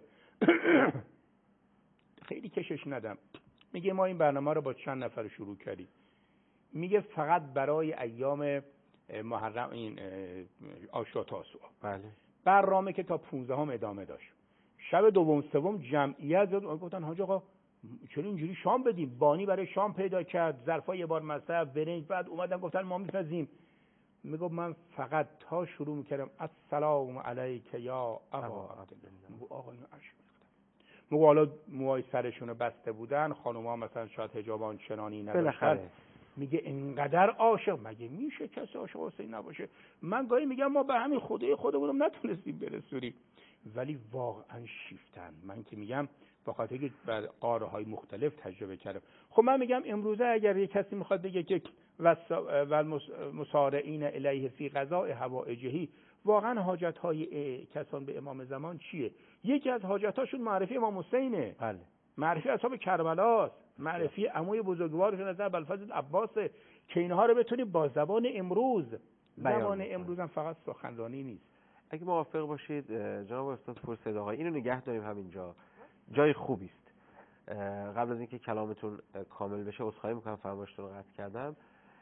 خیلی کشش ندم. میگه ما این برنامه رو با چند نفر شروع کردیم. میگه فقط برای ایام محرم این عاشورا تاسوعا. بله. برنامه که تا 15 ادامه داشت. شب دوم سوم جمعیت زد. گفتن حاج آقا چرا اینجوری شام بدیم؟ بانی برای شام پیدا کرد، ظرفا یه بار مصرف برنج. بعد اومدن گفتن ما میپزیم. میگه من فقط تا شروع میکردم السلام علیک یا ابا عبدالله. آقا اینو عشق میگه حالا موهای سرشونو بسته بودن، خانوما مثلا شاید حجاب آنچنانی نداشتن. میگه اینقدر عاشق، مگه میشه کسی عاشق حسین نباشه؟ من گاهی میگم ما به همین خدای خودمونم نتونستیم برسونیم، ولی واقعا شیفتن. من که میگم به خاطر که بر قاره‌های مختلف تجربه کردم. خب من میگم امروزه اگر یک کسی میخواد بگه که مسارعین الیه فی قضاء حوائجه، واقعا حاجت‌های کسان به امام زمان چیه؟ یکی از حاجت‌هاشون معرفی امام حسینه، بله، معرفی اصحاب کربلاست، معرفی عموی بزرگوارشون از ابوالفضل عباسه، که اینها رو بتونیم با زبان امروز، زبان امروز هم فقط سخنرانی نیست. اگه موافق باشید جناب استاد پرسید آقای اینو نگه داریم همینجا، جای خوبی است. قبل از اینکه کلامتون کامل بشه عذرخواهی میکنم فرمایشتون رو قطع کردم.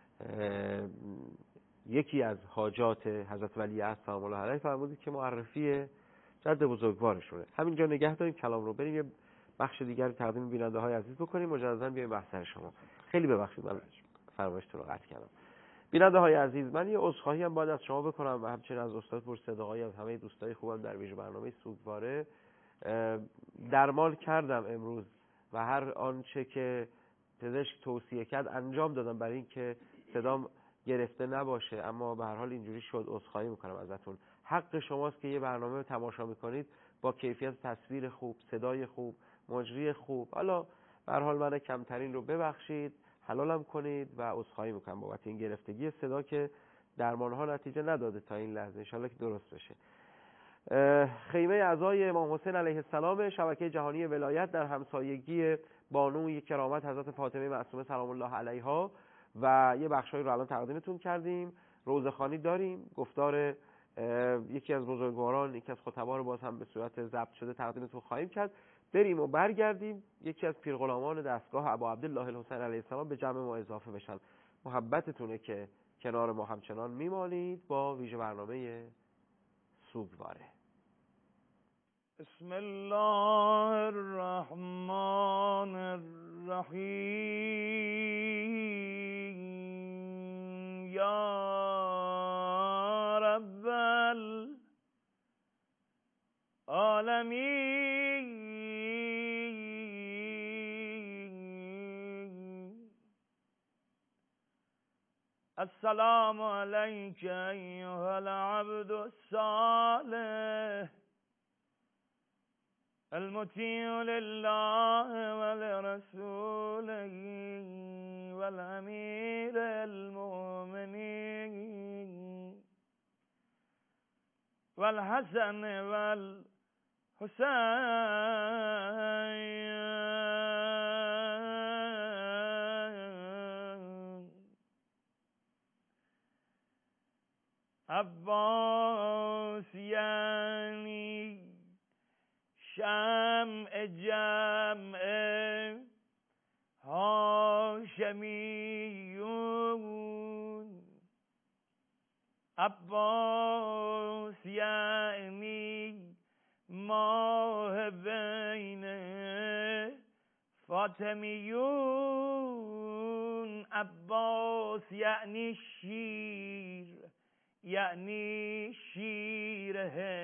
یکی از حاجات حضرت ولی عصر سلام الله علیه فرمودید که معرفی جد بزرگوارشونه. همینجا نگه داریم کلام رو، بریم یه بخش دیگری تقدیم بیننده های عزیز بکنیم، مجددا بیایم بحث شما. خیلی ببخشید من فرمایشتون رو قطع کردم. بیننده های عزیز، من یه عذرخواهی هم باید از شما بکنم و همچنین از استاد پرصداقایی، از همه دوستای خوبم در ویژه برنامه سوگواره. درمان کردم امروز و هر آنچه که پزشک توصیه کرد انجام دادم برای اینکه صدام گرفته نباشه، اما به هر حال اینجوری شد. عذرخواهی میکنم ازتون. حق شماست که یه برنامه تماشا میکنید با کیفیت تصویر خوب، صدای خوب، مجری خوب. حالا به هر حال من کمترین رو ببخشید، حلالم کنید و عذرخواهی میکنم بابت این گرفتگی صدا که درمان‌ها نتیجه نداده تا این لحظه. ان شاءالله که درست بشه. خیمه عزای امام حسین علیه السلام شبکه جهانی ولایت در همسایگی بانوی کرامت حضرت فاطمه معصومه سلام الله علیها و یه بخشایی رو الان تقدیمتون کردیم. روزخوانی داریم، گفتار یکی از بزرگواران، یکی از خطبا رو باز هم به صورت ضبط شده تقدیمتون خواهیم کرد. بریم و برگردیم یکی از پیرغلامان دستگاه ابا عبدالله الحسین علیه السلام به جمع ما اضافه بشن. محبتتونه که کنار ما همچنان میمانید با ویژه برنامه سوگواره. بسم الله الرحمن الرحیم. یا رب العالمین، السلام علیک ایها العبد الصالح المطیع لله ولرسوله والامیر المؤمنین والحسن والحسین. عباس یعنی شمع جمع هاشمیون، عباس یعنی ماه بین فاطمیون، عباس یعنی شیر، یعنی شیر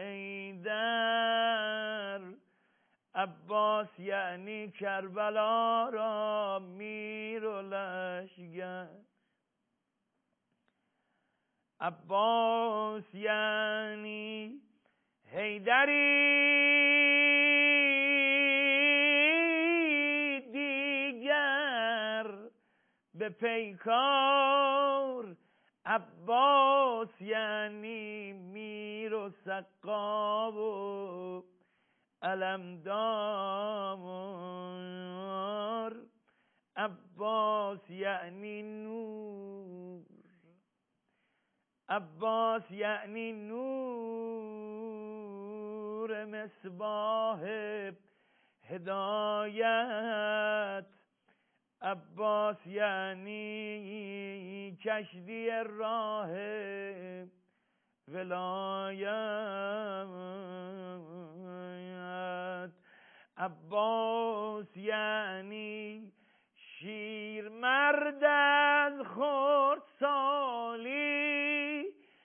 حیدر، عباس یعنی کربلا را میر و لشگر، عباس یعنی حیدری دیگر به پیکار، عباس یعنی میر و سقاب و علمدار، عباس یعنی نور، عباس یعنی نور مصباح هدایت، عباس یعنی کشتی راه ولایت، عباس یعنی شیر مرد از خردسالی،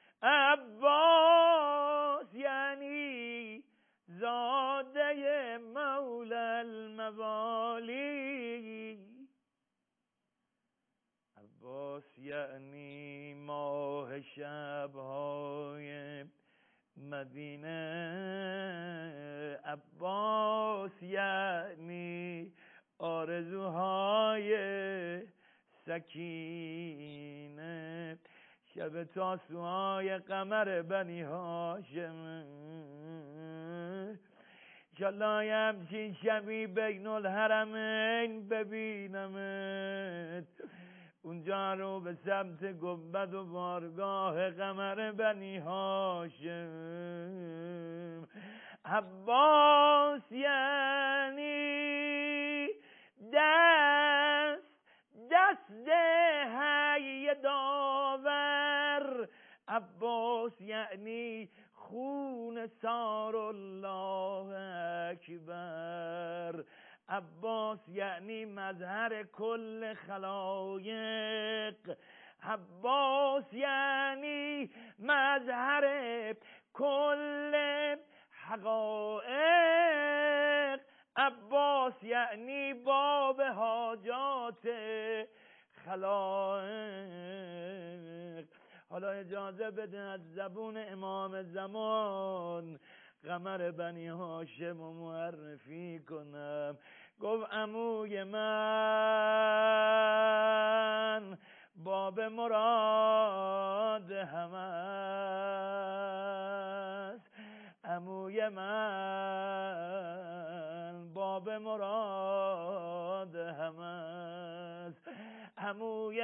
عباس یعنی زاده مولا الموالی، عباس یعنی ماه شبهای مدینه، عباس یعنی آرزوهای سکینه، شب تاسوهای قمر بنی هاشم انشالله همچین شبی بین الحرمین ببینمت اونجا رو به سمت گنبد و بارگاه قمر بنی هاشم. عباس یعنی دست حی داور، عباس یعنی خون سار الله اکبر، عباس یعنی مظهر کل خلایق، عباس یعنی مظهر کل حقائق، عباس یعنی باب حاجات خلائق. حالا اجازه بده از زبون امام زمان قمر بنی هاشم رو معرفی کنم. گفت عموی من باب مراد هم است، عموی من باب مراد هم است، عموی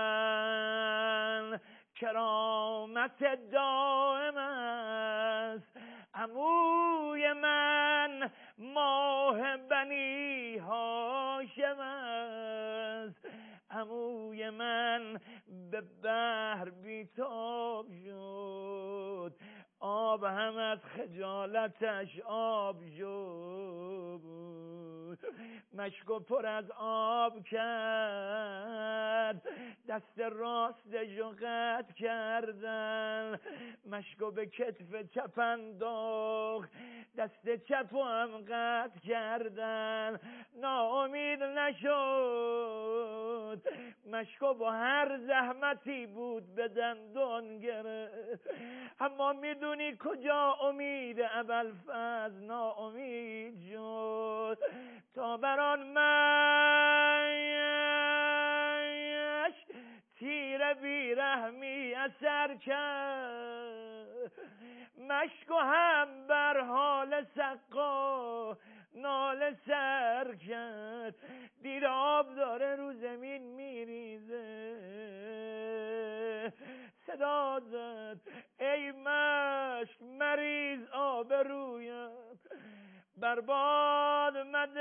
من کرامت دائم است، عموی من ماه بنی هاشم است، عموی من به بحر بیتاب شد، آب هم از خجالتش آب شد، مشکو پر از آب کرد، دست راستشو قطع کردن، مشکو به کتف چپ انداخت، دست چپو هم قطع کردن، ناامید نشد، مشکو با هر زحمتی بود به دندان گرفت. اما میدونی کجا امید ابوالفضل ناامید شد؟ تا بران مش تیر بیرحمی اثر کرد، مشکو هم بر حال سقا ناله سر کرد، دید آب داره رو زمین میریزه، صدا زد ای مشک مریز آب رویم، برباد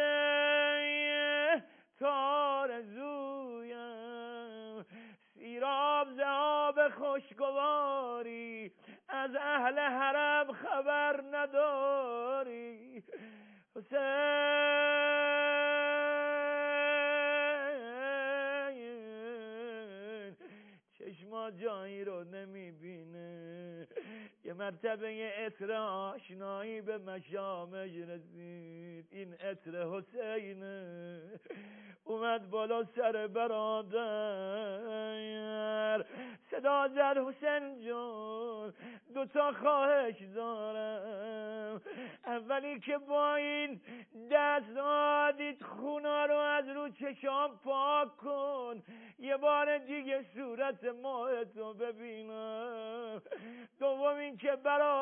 مده تار زویم، سیراب ز آب خوشگواری از اهل حرم خبر نداری. حسین چشما جایی رو نمیبینه، یه مرتبه عطر آشنایی به مشامش رسید، این عطر حسینه، اومد بالا سر برادر، صدا زد حسین جون دوتا خواهش دارم، اولی که با این دست آدید خونا رو از رو چشام پاک کن، یه بار دیگه صورت ماه تو ببینم، دوم این که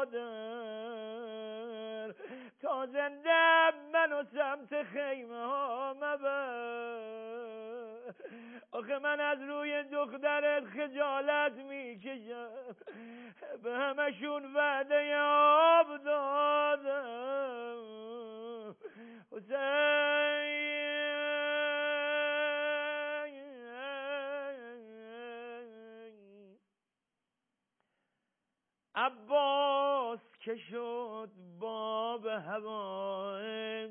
برادر تا زنده منو سمت خیمه ها مبر، آخه من از روی دخترت خجالت میکشم، به همشون وعده آب دادم. حسین عباس که شد باب هوایج،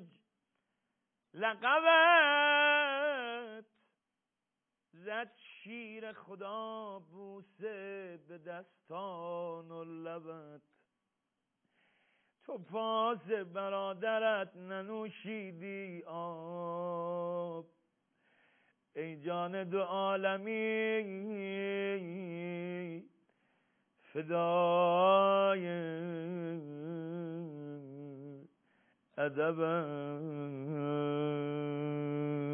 لقبت زد شیر خدا بوسه به دستان و لبت، تو پاس برادرت ننوشیدی آب، ای جان دو عالمی فدای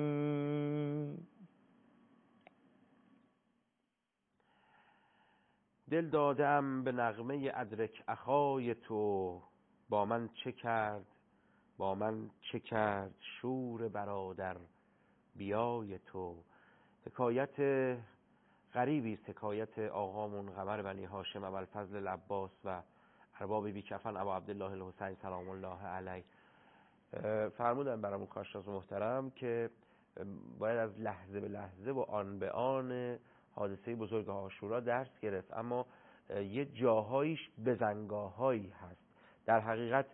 ادبم. دل دادم به نغمه ادرک اخای تو، با من چه کرد با من چه کرد شور برادر بیای تو. حکایت غریبی است، حکایت آقامون قمر بنی هاشم ابوالفضل العباس و ارباب بیکفن ابا عبدالله الحسین سلام الله علیه. فرمودن برامون کارشناس محترم که باید از لحظه به لحظه و آن به آن حادثه بزرگ عاشورا درس گرفت، اما یه جاهایش بزنگاهایی هست. در حقیقت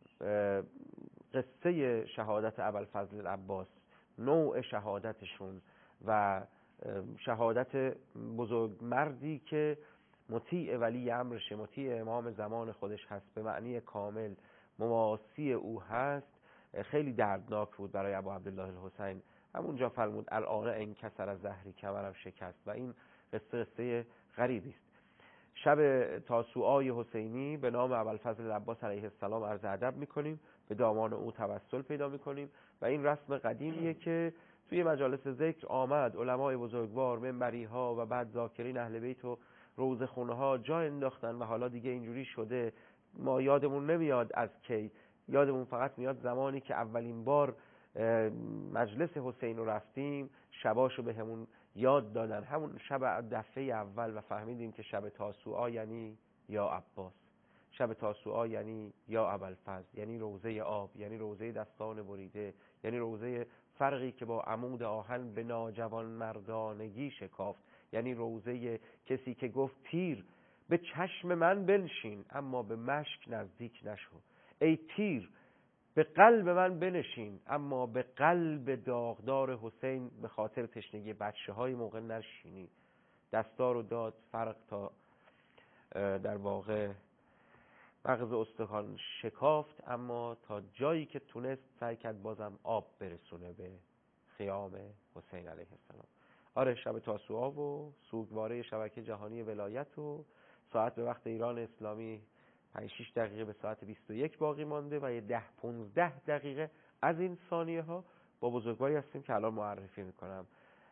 قصه شهادت ابوالفضل العباس، نوع شهادتشون و شهادت بزرگ مردی که مطیع ولی امرشه، مطیع امام زمان خودش هست، به معنی کامل مواسی او هست، خیلی دردناک بود برای ابو عبدالله الحسین. همونجا فرمود الآن انکسر از زهری کمرم شکست، و این قصه غریبی است. شب تاسوعای حسینی به نام ابوالفضل العباس علیه السلام عرض ادب میکنیم، به دامان او توسل پیدا میکنیم و این رسم قدیمیه که توی مجالس ذکر آمد، علمای بزرگوار منبری ها و بعد ذاکرین اهل بیت و روزخونه ها جا انداختن و حالا دیگه اینجوری شده ما یادمون نمیاد از کی، یادمون فقط میاد زمانی که اولین بار مجلس حسین رو رفتیم شباشو به همون یاد دادن، همون شب دفعه اول، و فهمیدیم که شب تاسوعا یعنی یا عباس، شب تاسوعا یعنی یا ابوالفضل، یعنی روزه آب، یعنی روزه دستان بریده، یعنی روزه فرقی که با عمود آهن به ناجوان مردانگی شکافت، یعنی روزه کسی که گفت تیر به چشم من بنشین اما به مشک نزدیک نشو، ای تیر به قلب من بنشین اما به قلب داغدار حسین به خاطر تشنگی بچه های موقع نشینی. دستار رو داد فرق تا در واقع مغز استخوان شکافت، اما تا جایی که تونست سعی کرد بازم آب برسونه به خیام حسین علیه السلام. آره، شب تاسوعا و سوگواره شبکه جهانی ولایت و ساعت به وقت ایران اسلامی 5-6 دقیقه به ساعت 21 باقی مانده و یه 10-15 دقیقه از این ثانیه ها با بزرگواری هستیم که الان معرفی میکنم.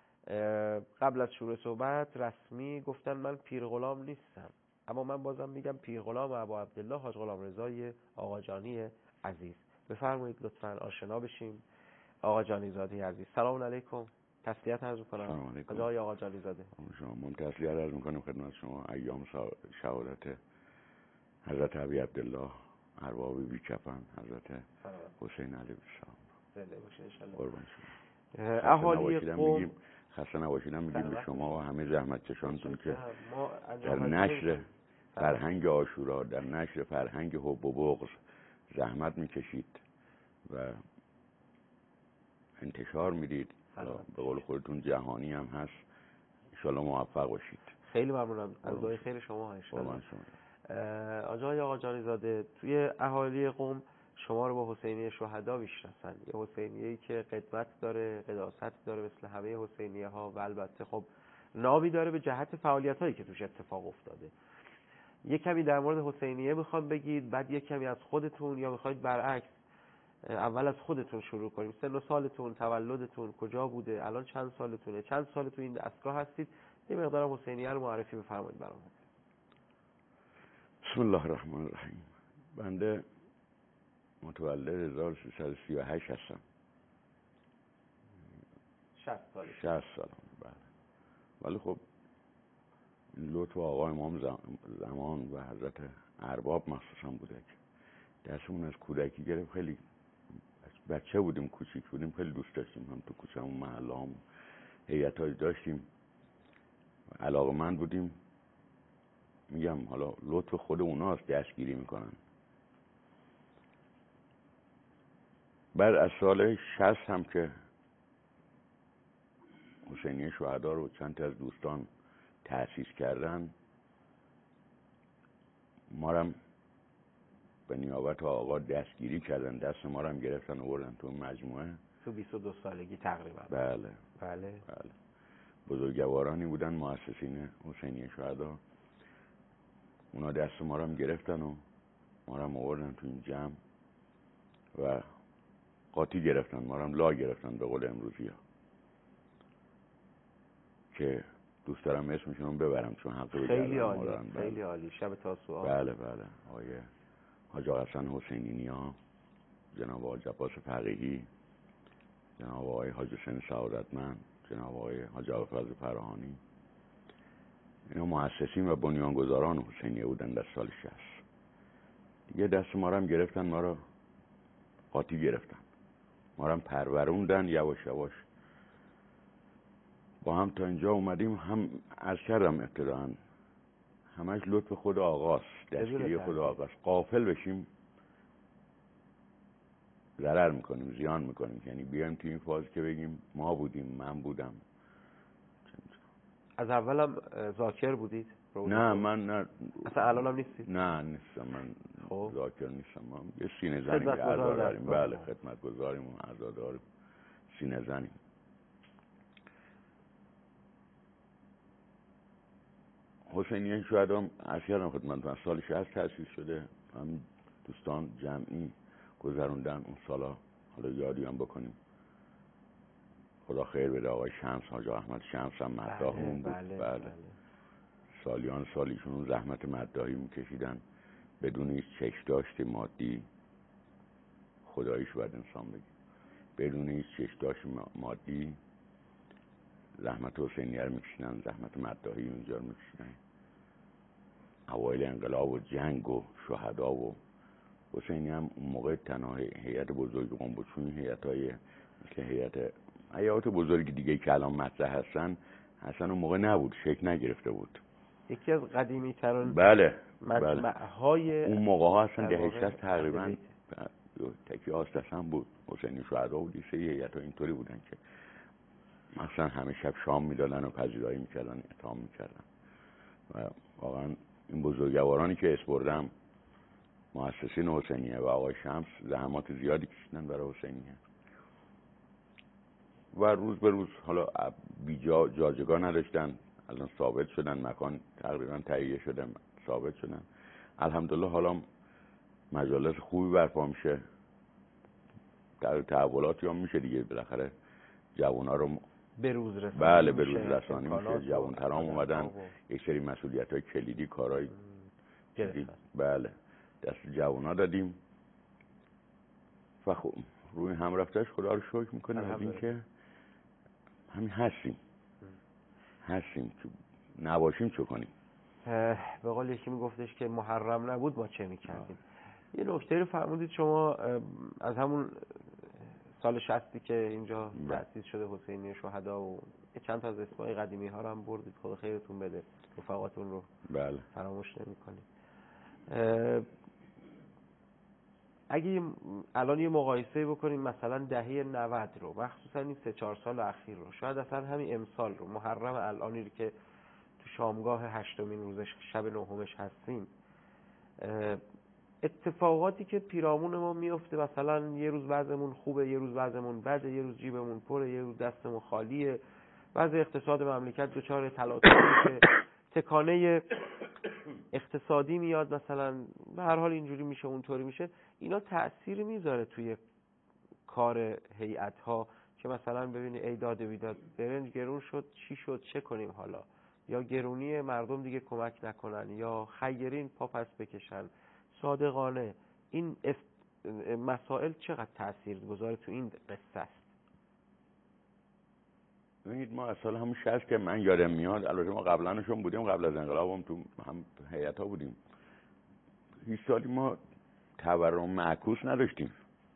قبل از شروع صحبت رسمی گفتن من پیر غلام نیستم، اما من بازم میگم پیر غلام ابا عبدالله حاج غلام رضای آقاجانی عزیز. بفرمایید لطفاً آشنا بشیم. آقاجانی زاده عزیز سلام علیکم، تسلیت عرض میکنم. آقای آقاجانی زاده شما تسلیت عرض میکنم خدمت شما. ایام شهادت حضرت ابی عبدالله ارباب بیکفن حضرت حسین علیه السلام زنده باشه ان شاءالله. قربان شما. اهالی قوم خسته نباشیدم میگیم به شما و همه زحمت کشانتون که در نشر فرهنگ عاشورا، در نشر فرهنگ حب و بغض زحمت میکشید و انتشار میدید. به قول خودتون جهانی هم هست، ان شاءالله موفق باشید. خیلی ممنونم از دعای خیر شما. ان شاءالله. آقای آقاجانی زاده، توی اهالی قوم شما رو با حسینیه شهدا میشناسن، یه حسینیه‌ای که قدمت داره، قداست داره مثل همه حسینیه ها، و البته خب نامی داره به جهت فعالیتایی که توش اتفاق افتاده. یه کمی در مورد حسینیه میخوام بگید، بعد یه کمی از خودتون، یا میخواید برعکس اول از خودتون شروع کنیم؟ سن و سالتون، تولدتون کجا بوده، الان چند سالتونه، چند سال تو این دستگاه هستید؟ یه مقدار حسینیه رو معرفی بفرمایید برام. بسم الله الرحمن الرحیم. بنده متولد 1338 هستم. 60 سالم. بله. ولی خب لطف آقا امام زمان و حضرت ارباب مخصوصا بوده که دستمون از کودکی گرفت. خیلی بچه بودیم، کوچیک بودیم، خیلی دوست داشتیم. هم تو کوچه‌مون، محله‌مون هیئتایی داشتیم، علاقه‌مند بودیم. میگم حالا لطف خود اوناست دستگیری میکنن. بعد از سال 60 هم که حسینیه شهدا رو چند تا از دوستان تأسیس کردن، ما رم به نیابت آقا دستگیری کردن، دست ما رم گرفتن و بردن تو مجموعه. تو 22 سالگی تقریبا. بله. بزرگوارانی بودن مؤسسین حسینیه شهدا، اونا دست ما رم گرفتن و ما رم آوردن تو این جمع و قاطی گرفتن، ما رم لا گرفتن به قول امروزی ها، که دوست دارم اسمشون رو ببرم چون حق به خیلی گردن ما عالی، دارن. خیلی عالی. شب تاسوعا. بله آقای حاج آقا حسن حسینی نیا، جناب آقای عباس فقیهی، جناب آقای حاج حسین سعادتمند، جناب آقای حاج ابوالفضل فراهانی، اینا مؤسسین و بنیانگذاران حسینیه بودن در سال 60. دیگه دست ما رو هم گرفتن، ما رو قاطی گرفتن، ما رو هم پروروندن یواش یواش با هم تا اینجا اومدیم. هم از کردم ابتداً همش لطف خود آقاست، دستگیری خود آقاست. غافل بشیم ضرر میکنیم، زیان میکنیم. یعنی بیایم تو این فاز که بگیم ما بودیم، من بودم. از اولم ذاکر بودید؟ نه من نه اصلا الان هم نیستید؟ نه نیستم من. خب ذاکر نیستم. ما یه سینه زنیم، یه عزا داریم. بله خدمت گذاریم و عزا داریم، سینه زنیم. حسینیه شهدا عرض کردم خدمتتون سال 60 تأسیس شده. هم دوستان جمعی گذروندن اون سالا. حالا یادی هم بکنیم. خدا خیر بده آقای شمس، حاج احمد شمس هم مداحمون بود. بله. سالیان سالیشون اون زحمت مداحی میکشیدن بدون هیچ چشم‌داشت مادی. خداییش باید انسان بگه بدون هیچ چشم‌داشت مادی زحمت حسینیه رو میکشیدن، زحمت مداحی اونجا رو میکشیدن. اوایل انقلاب و جنگ و شهدا و حسینی هم اون موقع تنها هیئت بزرگ قم بود، چون هیئت‌های مثل هیئت بزرگ دیگه که الان مطرح هستن اصلا اون موقع نبود، شکل نگرفته بود. یکی از قدیمی ترین بله مجمع‌های اون موقع ها اصلا دهه 60 تقریبا تکی آستسن بود. حسینی شهدا بود. سه هیئت اینطوری بودن که مثلا همه شب شام میدادن و پذیرایی میکردن، اطعام میکردن. و واقعا این بزرگوارانی که اسپردم، مؤسسین حسینیه و آقای شمس، زحمات زیادی کشیدن برای حسینیه و روز به روز حالا جاجگاه نداشتن، الان ثابت شدن، مکان تقریبا تهیه شده، ثابت شدن. الحمدلله حالا مجالس خوبی برپا میشه، در تحولاتی هم میشه دیگه، بالاخره جوونا رو به روز رسانی. بله به روز رسانی میشه. جوان‌ترام اومدن، یک سری مسئولیت‌های کلیدی کارهای گرفتن. بله دست جوونا دادیم و خب روی هم رفتش خدا رو شکر میکنیم از این که همین هستیم که نباشیم چه کنیم. به قول یکی میگفتش که محرم نبود ما چه میکردیم. یه نکته رو فرمودید شما از همون سال 60 که اینجا تأسیس شده حسینیه شهدا و چند تا از اسمای قدیمی ها رو هم بردید. خدا خیرتون بده، رفقاتون رو بله فراموش نمی‌کنید. اگه الان یه مقایسه بکنیم مثلا دهه 90 رو، مخصوصا این 3-4 سال اخیر رو، شاید اصلا همین امسال رو، محرم الانی که تو شامگاه 8مین روزش شب 9مش هستیم، اتفاقاتی که پیرامون ما میفته، مثلا یه روز وضعمون خوبه، یه روز وضعمون بده، یه روز جیبمون پره، یه روز دستمون خالیه، وضع اقتصاد مملکت دچار تلاطمی میشه، تکانه اقتصادی میاد، مثلا به هر حال اینجوری میشه اونطوری میشه. اینا تأثیر میذاره توی کار هیئت‌ها که مثلا ببینی ای داد ویداد برنج گرون شد، چی شد، چه کنیم حالا، یا گرونی مردم دیگه کمک نکنن، یا خیرین پا پس بکشن. صادقانه این مسائل چقدر تأثیر گذاره تو این قصه است؟ ببینید ما اصلا همون 60 که من یادم میاد، البته ما قبلانشون بودیم، قبل از انقلاب هم تو هم هیئت‌ها بودیم، هیچ سالی ما تورم معکوس نداشتیم.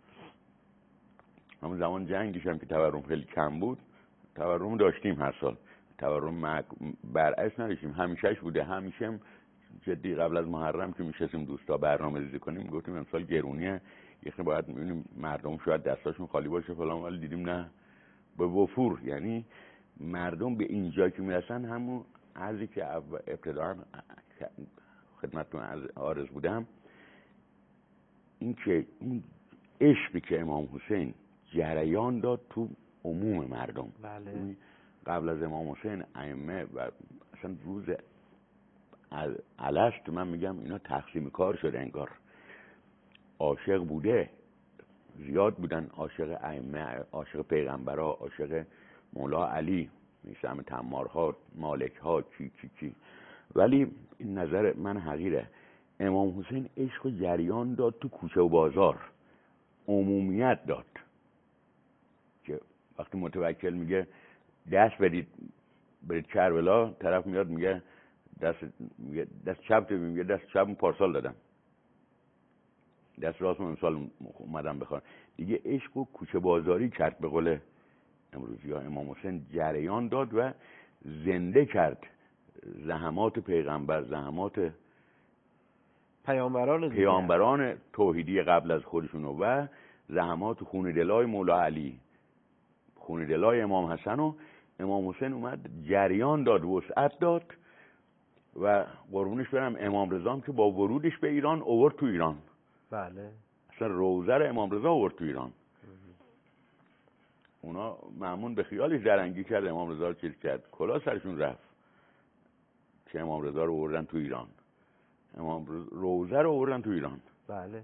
همون زمان جنگیش هم که تورم خیلی کم بود، تورم داشتیم هر سال. تورم برعکس نداشتیم، همیشهش بوده. همیشه جدی قبل از محرم که میشستیم دوستا برنامه‌ریزی کنیم، گفتیم امسال گرونیه، یخه باید میبینیم مردم شاید دستاشون خالی باشه فلان، ولی دیدیم نه، به وفور. یعنی مردم به اینجا که میرسن، همون عرضی که ابتدا خدمتتون عارض بودم، این که اون عشقی که امام حسین جریان داد تو عموم مردم. بله. قبل از امام حسین ائمه و اصلا روز الست من میگم اینا تقسیم کار شده، انگار عاشق بوده، زیاد بودن، عاشق ائمه، عاشق پیغمبرها، عاشق مولا علی، میسم تمارها، مالکها، کی. ولی این نظر من حقیره. امام حسین عشق و جریان داد تو کوچه و بازار، عمومیت داد. که وقتی متوکل میگه دست برید کربلا، طرف میاد میگه دست چپ میگه دست چپ پارسال دادم، دست راست امسال اومدم بخوام. دیگه عشق و کوچه بازاری کرد، به قول امروزی ها امام حسین جریان داد و زنده کرد زحمات پیغمبر، زحمات پیامبران توحیدی قبل از خودشونو و زحمات خون دلای مولا علی، خون دلای امام حسن، و امام حسین اومد جریان داد، وسعت داد. و قربونش برم امام رضا که با ورودش به ایران آورد تو ایران. بله. اصلا روزه رو امام رضا آورد تو ایران. اونا مأمون به خیالش درنگی کرد، امام رضا رو چیز کرد، کلا سرشون رفت که امام رضا رو آوردن تو ایران. امام روزه رو آوردن تو ایران. بله.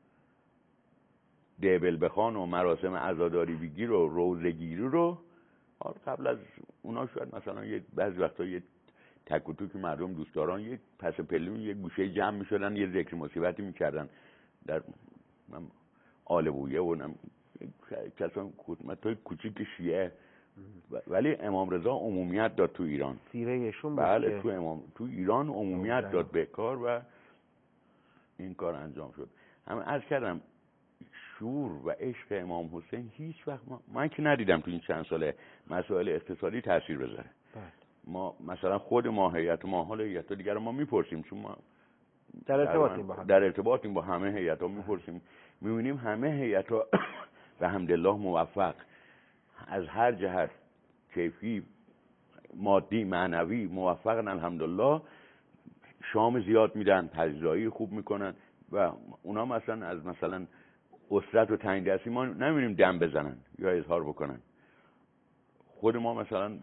دبل بخوان و مراسم عزاداری بگیر و روزگیری رو قبل از اونا شاید مثلا یه بعضی وقتا یه تک و توک مردم دوستداران یک پس پلون یک گوشه جمع میشدن، یه ذکر مصیبتی میکردن در آل بویه و کسان توی کوچیک شیعه. ولی امام رضا عمومیت داد تو ایران. سیره ایشون بله تو ایران عمومیت داد به کار و این کار انجام شد. همه عرض کردم شور و عشق امام حسین هیچ وقت من که ندیدم تو این چند ساله مسائل اقتصادی تاثیر بذاره. ما مثلا خود ما هیئت ما حال هیئت دیگر ما میپرسیم، چون ما در ارتباطیم با همه هیئت‌ها میپرسیم، میبینیم همه هیئت‌ها به حمدالله موفق از هر جهت، کیفی، مادی، معنوی موفقن الحمدلله. شام زیاد میدن، پذیرایی خوب میکنن و اونا مثلا از مثلا اسرت و تنگ دستی ما نمیبینیم دم بزنن یا اظهار بکنن. خود ما مثلا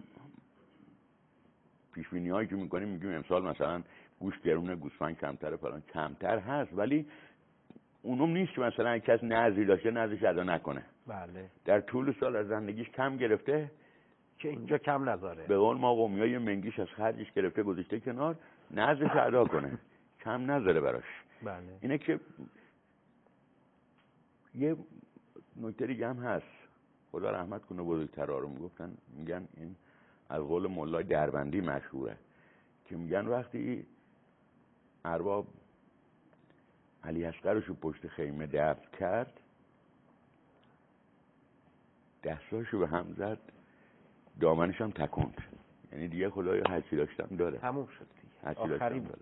پیشبینی هایی که میکنیم میگیم امسال مثلا گوشت گرونه، گوسفند کمتره، فلان کمتر هست، ولی اونم نیست که مثلا یک کس نذری داشته نذرش ادا نکنه. بله. در طول سال از زندگیش کم گرفته که اینجا کم نذاره. به قول ما قومی‌ها یه منگیش از خرجش گرفته گذاشته کنار، نذرش ادا کنه، کم نذاره براش. بله. اینه که یه نکته دیگه هم هست، خدا رحمت کنه بزرگترا رو میگفتن، میگن این از قول مولای دربندی مشهوره که میگن وقتی ارباب علی اصغرشو پشت خیمه دفن کرد، دستاشو به هم زد، دامنش هم تکوند، یعنی دیگه خدایا هرچی داشتم داره، تموم شد دیگه، آخری بود.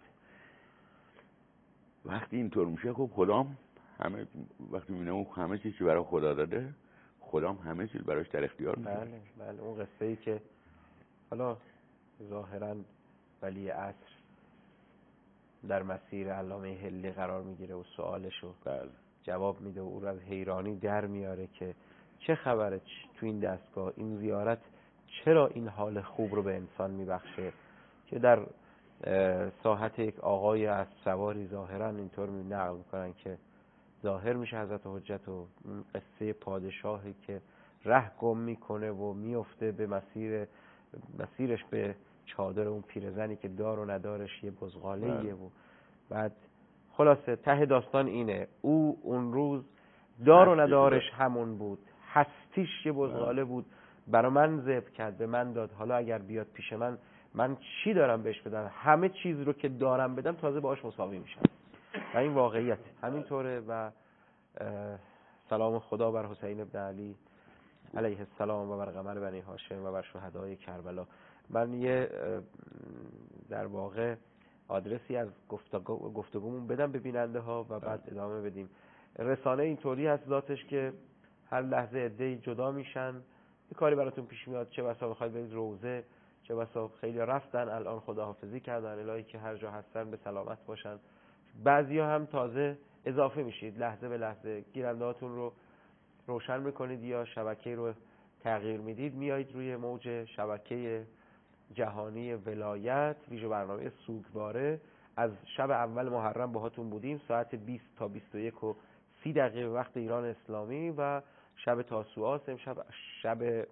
وقتی اینطور میشه خب خدام همه وقتی میبینه همه چیزی برای خدا داده، خدام همه چیز براش در اختیار میذاره. بله اون قصه ای که حالا ظاهرا ولی عصر در مسیر علامه حلی قرار میگیره و سوالشو جواب میده و او رو از حیرانی در میاره که چه خبره تو این دستگاه، این زیارت چرا این حال خوب رو به انسان میبخشه که در ساحت یک آقای از سواری ظاهرا اینطور نقل میکنن که ظاهر میشه حضرت حجت و قصه پادشاهی که ره گم میکنه و میفته به مسیرش به چادر اون پیرزنی که دار و ندارش یه بزغاله‌ایه و بعد خلاصه ته داستان اینه او اون روز دار و ندارش همون بود، هستیش یه بزغاله بود، برا من ذبح کرد، به من داد، حالا اگر بیاد پیش من چی دارم بهش بدم؟ همه چیز رو که دارم بدم تازه باهاش مساوی میشم. و این واقعیت همینطوره. و سلام خدا بر حسین ابن علی علیه السلام و بر قمر بنی هاشم و بر شهدای کربلا. من یه در واقع آدرسی از گفتگومون بدم به بیننده ها و بعد ادامه بدیم. رسانه اینطوری هست ذاتش که هر لحظه عده‌ای جدا میشن، یه کاری براتون پیش میاد، چه بسا بخواید برید روزه، چه بسا خیلی رفتن الان خداحافظی کردن، الهی که هر جا هستن به سلامت باشن. بعضیا هم تازه اضافه میشید، لحظه به لحظه گیرنده هاتون رو روشن میکنید یا شبکه رو تغییر میدید، میایید روی موج شبکه جهانی ولایت، ویژه برنامه سوگواره. از شب اول محرم باهاتون بودیم ساعت 20 تا 21:30 وقت ایران اسلامی و شب تاسوعا، شب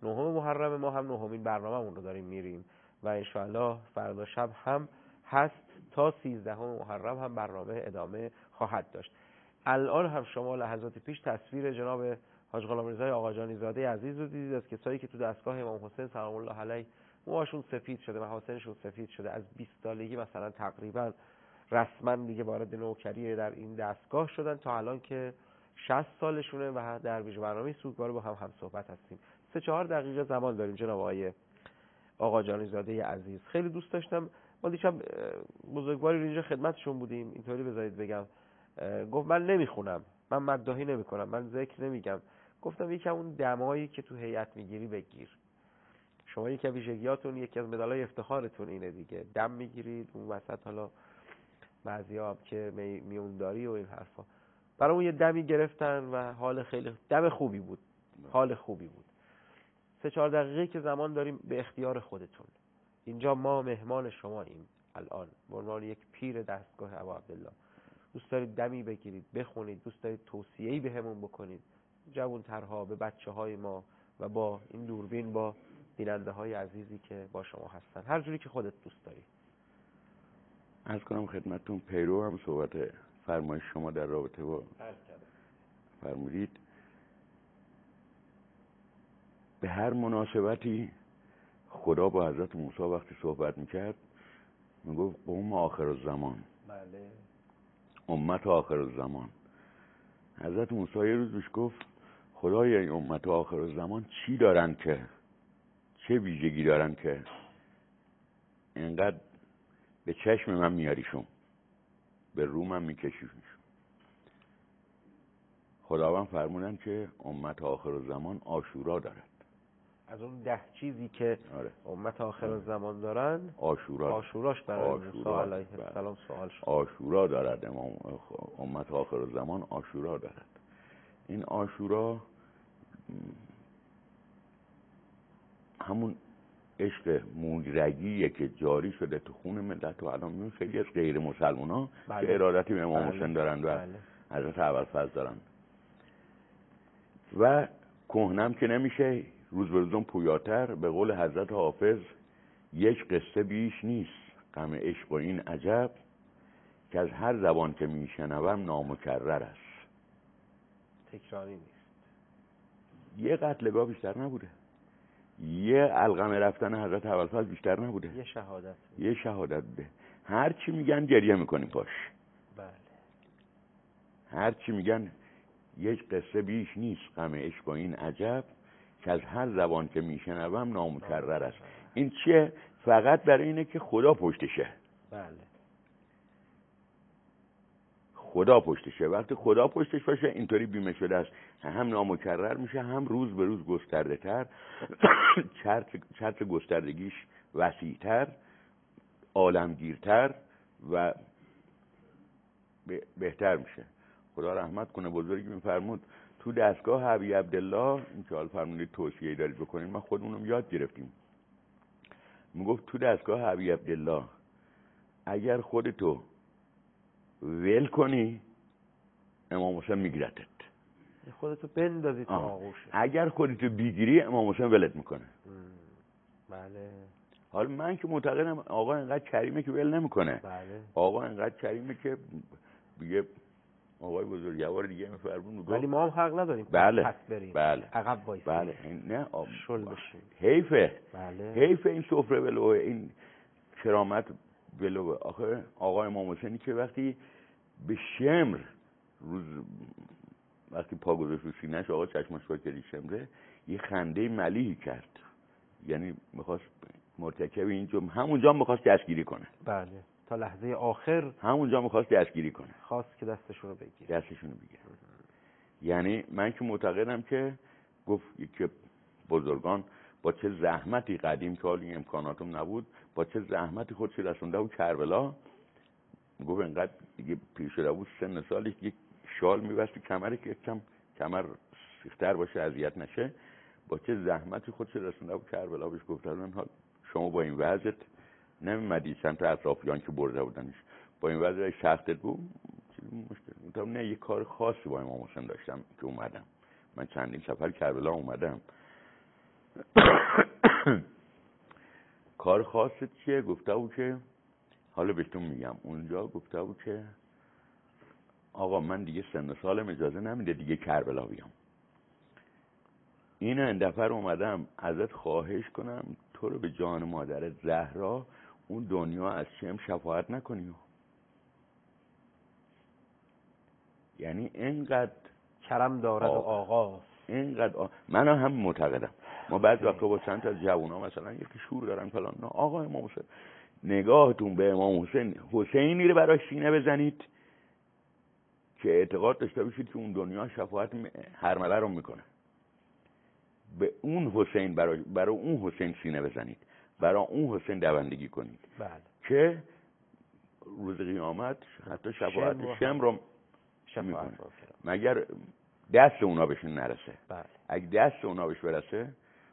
9 محرم ما هم 9مین برنامه‌مون رو داریم میریم و انشاءالله فردا شب هم هست تا 13 محرم هم برنامه ادامه خواهد داشت. الان هم شما لحظات پیش تصویر جناب حاج غلامرضا آقاجانی زاده عزیز رو دیدید، از کسایی که تو دستگاه امام حسین سلام الله علیه موهاشون سفید شده، محاسنشون سفید شده، از 20 سالگی مثلا تقریبا رسما دیگه وارد نوکری در این دستگاه شدن تا الان که 60 سالشونه و در ویژه برنامه سوگوار با هم صحبت هستیم. 3-4 دقیقه زمان داریم جناب آقای آقاجانی زاده عزیز. خیلی دوست داشتم، ما دیشب بزرگواری اینجا خدمتشون بودیم، اینطوری بذارید بگم، گفت من نمیخونم، من مداحی نمیکنم، من ذکر نمیگم. گفتم یکی اون دمایی که تو هیئت میگیری بگیر. شما یکی از ویژگیاتون، یکی از مدالای افتخارتون اینه دیگه، دم میگیرید اون وسط. حالا بعضیا هم که میونداری و این حرفا، برای اون یه دمی گرفتن و حال خیلی دم خوبی بود، حال خوبی بود. 3-4 دقیقه که زمان داریم به اختیار خودتون. اینجا ما مهمان شماییم الان به عنوان یک پیر دستگاه ابا عبدالله. دوست دارید دمی بگیرید، بخونید، دوست دارید توصیه‌ای بهمون بکنید، جوان‌ترها به بچه‌های ما و با این دوربین با بیننده‌های عزیزی که با شما هستن، هر جوری که خودت دوست داری. عرض کنم خدمتتون پیرو هم صحبت فرمایش شما در رابطه با فرمودید. به هر مناسبتی خدا با حضرت موسی وقتی صحبت میکرد میگفت قوم آخر الزمان، بله، امت آخر الزمان. حضرت موسی یه روز بهش گفت خدای این امت آخر الزمان چی دارن که، چه ویژگی دارن که اینقدر به چشم من میاریشون، به رومم میکشیشون؟ خداوند فرمودن که امت آخر الزمان عاشورا دارد. از اون 10 چیزی که امت آخر الزمان دارن، عاشوراش برای موسی علیه السلام سوال شد. عاشورا دارد امت آخر الزمان، عاشورا دارد. این عاشورا همون عشق موجرگیه که جاری شده تو خون ملت و الان میون خیلی از غیر مسلمان ها که ارادتی به امام حسین دارن و حضرت ابوالفضل دارن و کهنم که نمیشه، روز به روزم پویاتر. به قول حضرت حافظ یک قصه بیش نیست، غم عشق و این عجب که از هر زبان که میشنوم نامکرر است. تکراری نیست. یه قتلگاه بیشتر نبوده، یه علقمه رفتن حضرت ابوالفضل بیشتر نبوده، یه شهادت بوده. هر چی میگن گریه میکنیم پاش. بله. هر چی میگن یک قصه بیش نیست، غم عشق و این عجب که از هر زبان که میشنوم نامکرر است. این چیه؟ فقط برای اینه که خدا پشتشه. بله. خدا پشتشه. وقتی خدا پشتش باشه اینطوری بیمه شده است، هم نامکرر میشه، هم روز به روز گسترده تر، چتر گستردگیش وسیع‌تر، عالمگیرتر و بهتر میشه. خدا رحمت کنه. بزرگی میفرمود تو دستگاه ابی عبدالله، این که حال فرمودید توصیه‌ای دارید بکنید، ما خودمونم یاد گرفتیم. میگفت تو دستگاه ابی عبدالله اگر خودتو ول کنی امام حسین میگیرتت، خودتو بندازی تو آغوش. اگر خودتو بگیری امام حسین ولت میکنه. بله. حالا من که معتقدم آقا اینقدر کریمه که ول نمیکنه. بله. آقا اینقدر کریمه که بگه آقای بزرگوار دیگه میفرمون، ولی ما هم حق نداریم بله. پس بریم. بله. عقب وایسیم. بله. نه شل بشیم. حیفه. بله. حیف این سفره ولو، این کرامت ولو. آخه آقای امام حسینی که وقتی به شمر روز وقتی پا گذاشت رو سینه‌اش، آقا چشمش پا کردی شمره، یه خنده ملیحی کرد، یعنی میخواست مرتکب این جرم همونجا میخواست دستگیری کنه. بله. تا لحظه آخر همونجا میخواست دستگیری کنه، خواست که دستشونو بگیره. یعنی من که معتقدم که گفت که بزرگان با چه زحمتی قدیم که حال این امکاناتم نبود، با چه زحمتی خودش رسونده بود کربلا. گفت اینقدر دیگه پیر شده بود، سن سالش یک شال میبست کمره که کم کمر سیختر باشه، اذیت نشه. با چه زحمتی خودش رسونده بود کربلا. بهش گفتن شما با این وضعت نمیمدی سمت اطرافیان که برده بودنش، با این وضع شختت بود مشکل. نه، یه کار خاصی با امام حسین داشتم که اومدم. من چندین سفر کربلا اومدم کار خاصت چیه؟ گفته بود که حالا بهتون میگم. اونجا گفته بود که آقا من دیگه سن و سالم اجازه نمیده دیگه کربلا بیام. این اندفعه اومدم ازت خواهش کنم تو رو به جان مادرت زهرا اون دنیا از شم شفاعت نکنی. یعنی اینقدر کرم دارد آقا اینقدر من هم معتقدم. ما بعد وقتا با چند تا جوونا مثلا یکی شور دارن فلان، نه آقا امام حسین نگاهتون به امام حسینی رو براش سینه بزنید که اعتقاد داشته باشید که اون دنیا شفاعت هرمله رو میکنه. به اون حسین برای اون حسین سینه بزنید، برای اون حسین دوندگی کنید. بله. که روز قیامت حتی شفاعت شم رو میکنه مگر دست اونا بهشون نرسه. بله. اگه دست اونا بهش برسه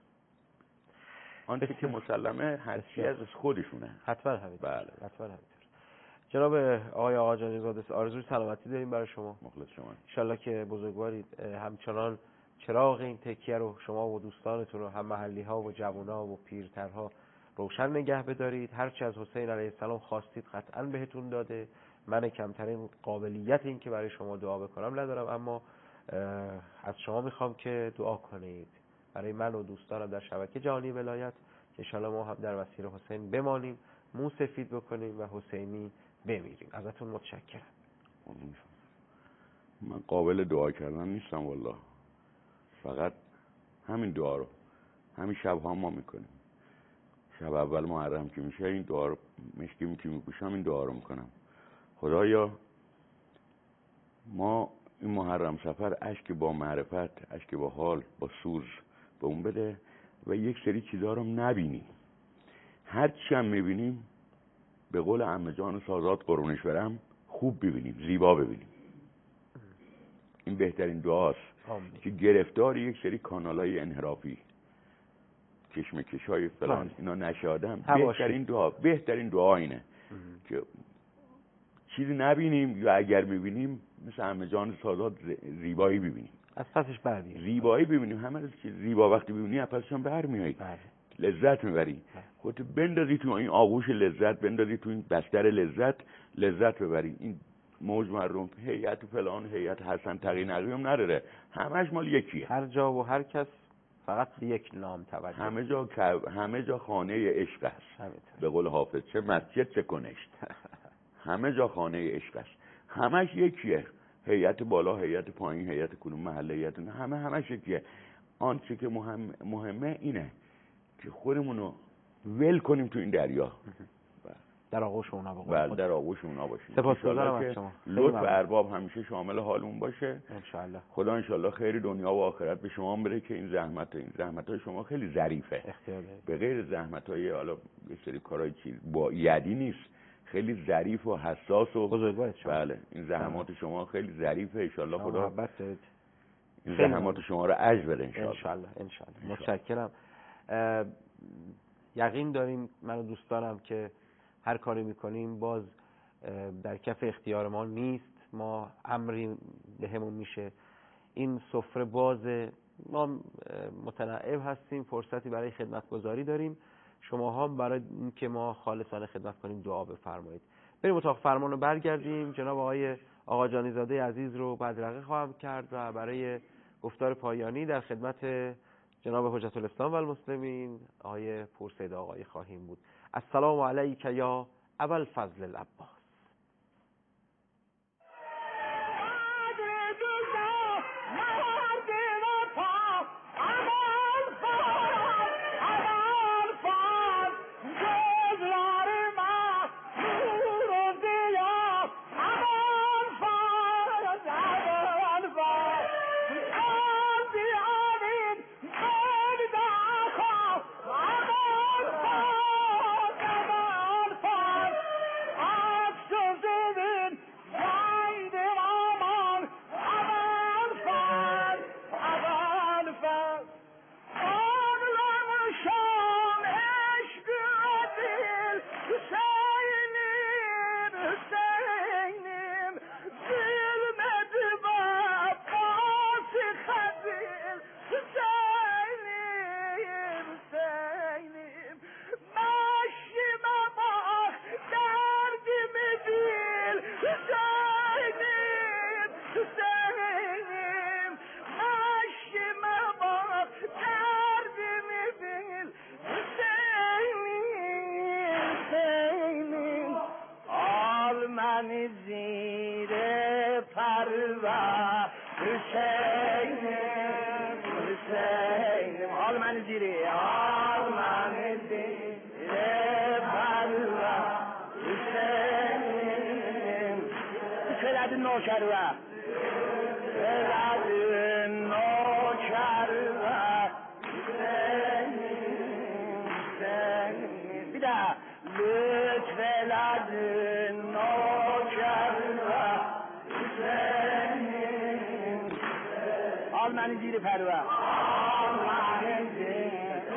آنچه که مسلمه هر چی از خودشونه. حتما همینطور. بله. حتما همینطور. جناب آقای آقاجانی زاده آرزوی سلامتی داریم برای شما. مخلص شما. ان شاءالله که بزرگوارید، همچنان چراغ این تکیه رو شما و دوستانتون و هم محلی ها و جوونا و پیرترها روشن نگه بدارید. هرچی از حسین علیه السلام خواستید قطعا بهتون داده. من کمترین قابلیت این که برای شما دعا بکنم ندارم، اما از شما میخوام که دعا کنید برای من و دوستانم در شبکه جهانی ولایت که ان شاءالله ما هم در مسیر حسین بمانیم، مو سفید بکنیم و حسینی بمیریم. ازتون متشکرم. من قابل دعا کردن نیستم والله. فقط همین دعا رو همین شب‌ها ما میکنیم. شب اول محرم که میشه این دعا رو مشکی که میپوشم این دعا رو میکنم. خدایا ما این محرم سفر اشک با معرفت، اشک با حال، با سوز به اون بده و یک سری چیزا رو نبینیم. هر چی هم میبینیم به قول عمه جان سازات قرونش برم خوب ببینیم، زیبا ببینیم. این بهترین دعاست که گرفتار یک سری کانالای انحرافی کشمکش‌های فلان اینا نشادم. بهترین دعا اینه که چیزی نبینیم یا اگر میبینیم مثل عمه جان سادات زیبایی ببینیم، از پسش برمیاد. زیبایی ببینیم. همه چیز زیبا وقتی ببینی از پسش هم برمیاد. لذت میبری. خودت بندازی تو این آغوش لذت، بندازی تو این بستر لذت ببری. این موج مردم هیئت فلان، هیئت حسن تقی نقی هم نداره، همش مال یکیه. هر جا و هر کس فقط یک نام توجه. همه جا خانه عشق است. به قول حافظ چه مسجد چه کنشت. همه جا خانه عشق است. همش یکیه. هیئت بالا، هیئت پایین، هیئت کدوم محله، هیئت همش یکیه. آنچه که مهمه اینه که خودمونو ول کنیم تو این دریا، در آغوش اونا باشیم. بله، در آغوش اونا باشیم. سپاسگزارم از شما. لطف ارباب همیشه شامل حالمون باشه ان شاء الله. خدا ان شاء الله خیر دنیا و آخرت به شما بده که این زحمت‌های شما خیلی ظریفه. به غیر زحمت‌های حالا یه سری کارهای با یدی نیست، خیلی ظریف و حساس و بزرگوار شما. بله، این زحمات شما خیلی ظریفه. ان شاء الله خدا محبت دارید. این زحمات شما رو اجر بده ان شاء الله. متشکرم. یقین داریم من و دوستانم که هر کاری میکنیم باز در کف اختیار ما نیست. ما امری بهمون میشه. این سفره باز ما متنعم هستیم، فرصتی برای خدمتگزاری داریم. شما هم برای اینکه ما خالصانه خدمت کنیم دعا بفرمایید. بریم اتاق فرمان رو برگردیم. جناب آقای آقاجانی زاده عزیز رو بدرقه خواهم کرد و برای گفتار پایانی در خدمت جناب حجت الاسلام و المسلمین آقای پورسید آقایی خواهیم بود. السلام علیک یا ابوالفضل العباس. منزیری منزیری بلا خلد نوکروه خلد نوکروه بیده لطف لد نوکروه آل من زیر پروه آل من زیر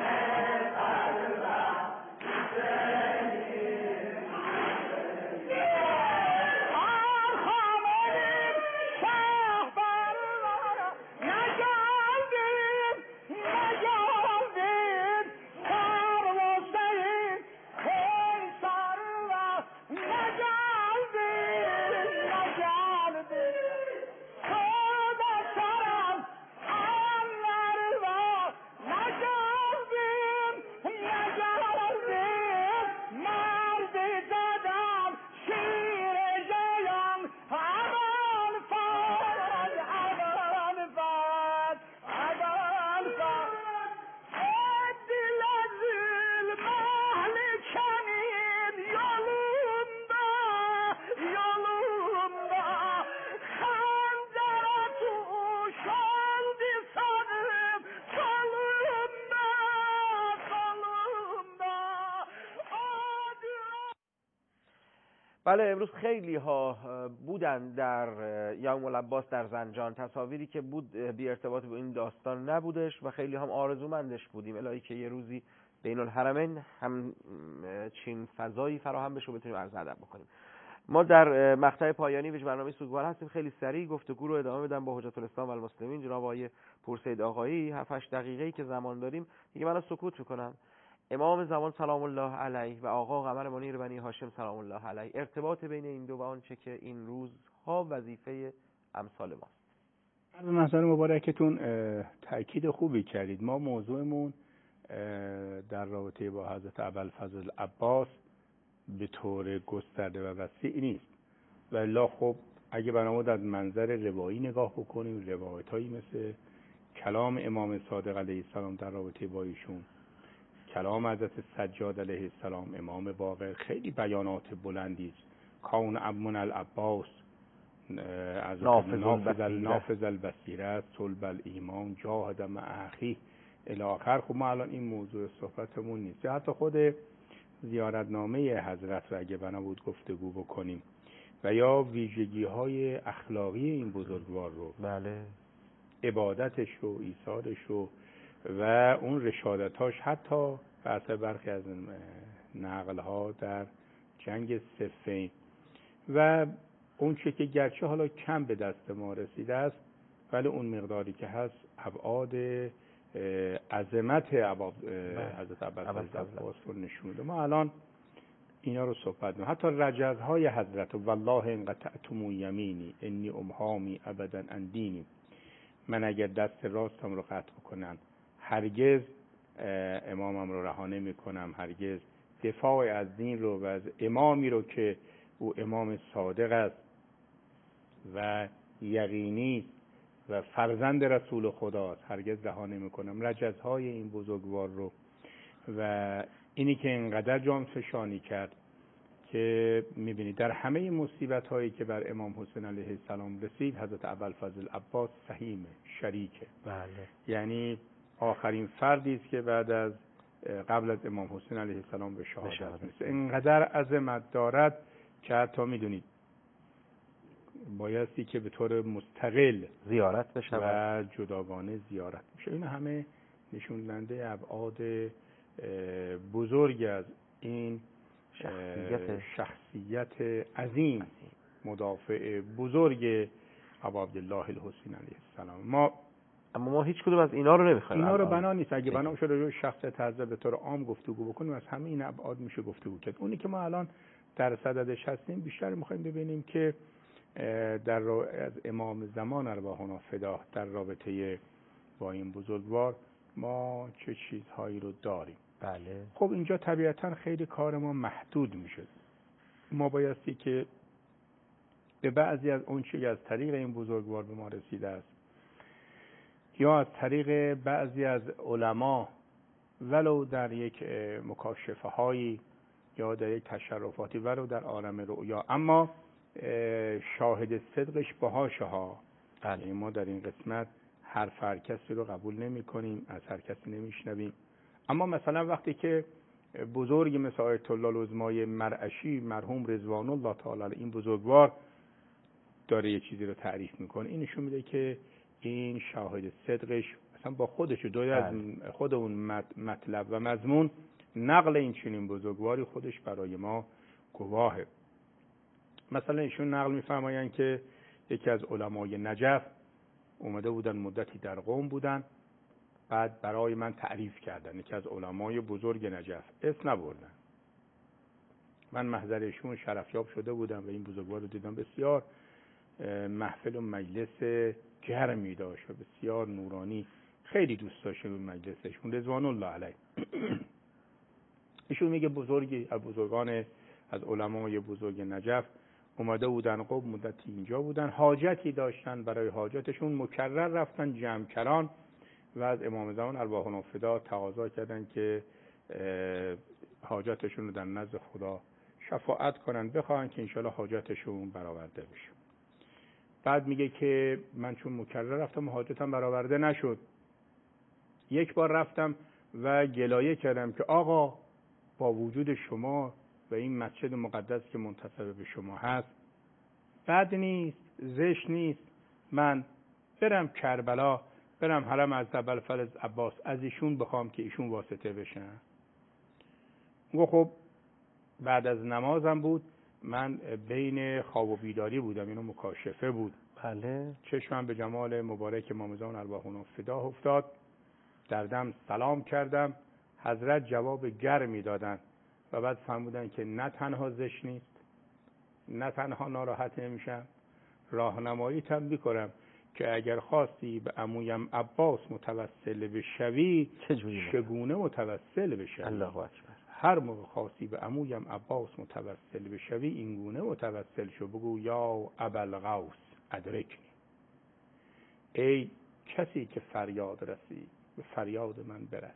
بله، امروز خیلی ها بودن در یوم العباس در زنجان. تصاویری که بود بی ارتباط با این داستان نبودش و خیلی هم آرزومندش بودیم الهی که یه روزی بین الحرمین هم چین فضایی فراهم بشه و بتونیم عرض ادب بکنیم. ما در مقطع پایانی ویژه برنامه سوگوار هستیم. خیلی سریع گفتگو رو ادامه بدم با حجت الاسلام و المسلمین جناب آقای پورسید آقایی. 7-8 دقیقه‌ای که زمان داریم دیگه من سکوت میکنم. امام زمان سلام الله علیه و آقا قمر منیر بنی هاشم سلام الله علیه، ارتباط بین این دو و آنچه که این روزها وظیفه امثال ماست. عرض محضر مبارکتون تأکید خوبی کردید. ما موضوعمون در رابطه با حضرت ابوالفضل عباس به طور گسترده و وسیع نیست، والا خب اگه برنامه از منظر روایی نگاه بکنیم، روایتایی مثل کلام امام صادق علیه السلام در رابطه با ایشون، کلام حضرت سجاد علیه السلام امام باقر، خیلی بیانات بلندی است. کون ابن العباس از نافذ البصیره صلب الایمان جاهد مع اخیه الی آخر. خب ما الان این موضوع صحبتمون نیست. حتی خود زیارتنامه حضرت رو اگه بنا بود گفتگو بکنیم و یا ویژگی های اخلاقی این بزرگوار رو، بله، عبادتش رو، ایثارش رو و اون رشادتاش، حتی بحث برخی از نقلها در جنگ صفین و اون چه که گرچه حالا کم به دست ما رسیده است ولی اون مقداری که هست ابعاد عظمت حضرت عباس رو نشونده. ما الان اینا رو صحبت می‌کنیم. حتی رجزهای حضرت والله ان قطعتم یمینی انی امهامی ابدا عن دینی، من اگر دست راستم رو قطع کنم هرگز امامم رو رها نمی‌کنم، هرگز دفاع از دین رو و از امامی رو که او امام صادق است و یقینی و فرزند رسول خداست هرگز رها نمی‌کنم. رجزهای این بزرگوار رو و اینی که اینقدر جان فشانی کرد که می‌بینید در همه مصیبت‌هایی که بر امام حسین علیه السلام رسید حضرت ابوالفضل عباس سهیم شریکه. بله. یعنی آخرین فردی است که بعد از قبل از امام حسین علیه السلام به شهادت میرسه. اینقدر عظمت دارد که حتی می‌دونید بایستی که به طور مستقل زیارت بشه و جداگانه زیارت میشه. این همه نشون دهنده ابعاد بزرگ از این شخصیت عظیم مدافع بزرگ ابا عبدالله الحسین علیه السلام. اما ما هیچ کدوم از اینا رو نمیخوایم. اینا رو بنا نیست. اگه بنا شده روی شخصیت حضرت به طور عام گفتگو بکنیم از همه این ابعاد میشه گفتگو کرد. اونی که ما الان در صددش هستیم بیشتر میخوایم ببینیم که در از امام زمان ارواحنا فدا در رابطه با این بزرگوار ما چه چیزهایی رو داریم. بله. خب اینجا طبیعتا خیلی کار ما محدود میشه. ما بایستی که به بعضی از اون چیزی از طریق این بزرگوار به ما رسیده است یا از طریق بعضی از علما ولو در یک مکاشفه هایی یا در یک تشرفاتی، ولو در عالم رؤیا، اما شاهد صدقش باهاشه ها. یعنی ما در این قسمت حرف هر کسی رو قبول نمی کنیم، از هر کسی نمیشنویم. اما مثلا وقتی که بزرگ مثل آیت الله العظمای مرعشی مرحوم رضوان الله تعالی این بزرگوار داره یه چیزی رو تعریف میکنه، این نشون میده که این شاهد صدقش مثلا با خودش دوی از خود اون مطلب و مضمون نقل این چنین بزرگواری خودش برای ما گواهه. مثلا ایشون نقل میفرمایند که یکی از علمای نجف اومده بودن، مدتی در قم بودن، بعد برای من تعریف کردن، یکی از علمای بزرگ نجف، اسم نبردن. من محضر ایشون شرفیاب شده بودم و این بزرگوار رو دیدم، بسیار محفل و مجلس گرمی داشت و بسیار نورانی، خیلی دوست داشته بود مجلسشون، رضوان الله علیه. ایشون میگه بزرگی از بزرگان از علمای بزرگ نجف اومده بودن قم، مدتی اینجا بودن، حاجتی داشتن، برای حاجتشون مکرر رفتن جمکران و از امام زمان ارواحنا فدا تقاضا کردن که حاجتشون رو در نزد خدا شفاعت کنن، بخواهن که انشالله حاجتشون برآورده بشه. بعد میگه که من چون مکرر رفتم حاجتم برآورده نشد، یک بار رفتم و گلایه کردم که آقا با وجود شما و این مسجد مقدس که منتسب به شما هست، بد نیست، زشت نیست من برم کربلا، برم حرم از ابوالفضل عباس، از ایشون بخوام که ایشون واسطه بشن. گفت خب بعد از نمازم بود، من بین خواب و بیداری بودم، اینو مکاشفه بود. بله. چشمم به جمال مبارک امام زمان ارواحنا فدا افتاد، در دم سلام کردم، حضرت جواب گرمی دادن و بعد فرمودن که نه تنها زشت نیست، نه تنها ناراحت نمیشم، راهنماییت هم میکنم که اگر خواستی به عمویم عباس متوسل بشوی چگونه متوسل بشوی. الله اکبر. هر موقع خواستی به عمویم عباس متوسل بشوی اینگونه متوسل شو، بگو یا ابوالغوث ادرکنی، ای کسی که فریاد رسی به فریاد من برس.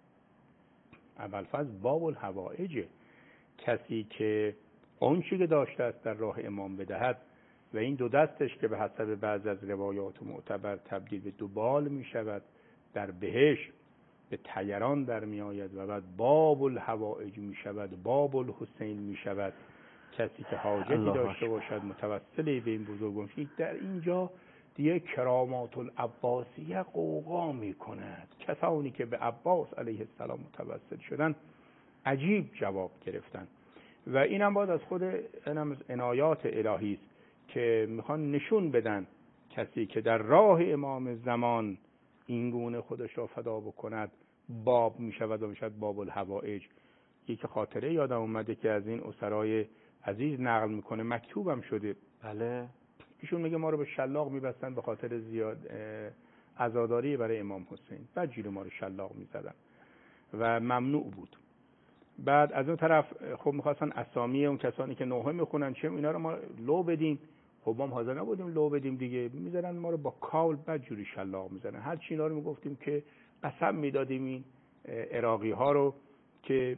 ابوالفضل باب الحوائج، کسی که اون چیزی که داشته است در راه امام بدهد و این دو دستش که به حسب بعض از روایات معتبر تبدیل به دو بال می شود، در بهشت به طیران در می آید و بعد باب الحوائج می شود، باب الحسین می شود. کسی که حاجتی داشته باشد متوسل به این بزرگان، در اینجا دیگه کرامات العباسیه قوقا می کند. کسانی که به عباس علیه السلام متوسل شدن عجیب جواب گرفتن و اینم باید از خود عنایات الهی است که میخوان نشون بدن کسی که در راه امام زمان این گونه خودش را فدا بکند باب میشود و میشود باب الحوائج. یک خاطره یادم اومده که از این اسرای عزیز نقل میکنه، مکتوبم شده. بله. ایشون میگه ما رو به شلاق میبستن به خاطر زیاد عزاداری برای امام حسین، بعد جیل ما رو شلاق میزدن و ممنوع بود. بعد از اون طرف خب میخواستن اسامی اون کسانی که نوحه میخونن چه اینا رو ما لو بدیم، خب ما حاضر نبودیم لو بدیم دیگه، میذارن ما رو با کاول بدجوری شلاق میزنن. هر چی اینا رو میگفتیم که قسم میدادیم این عراقی ها رو که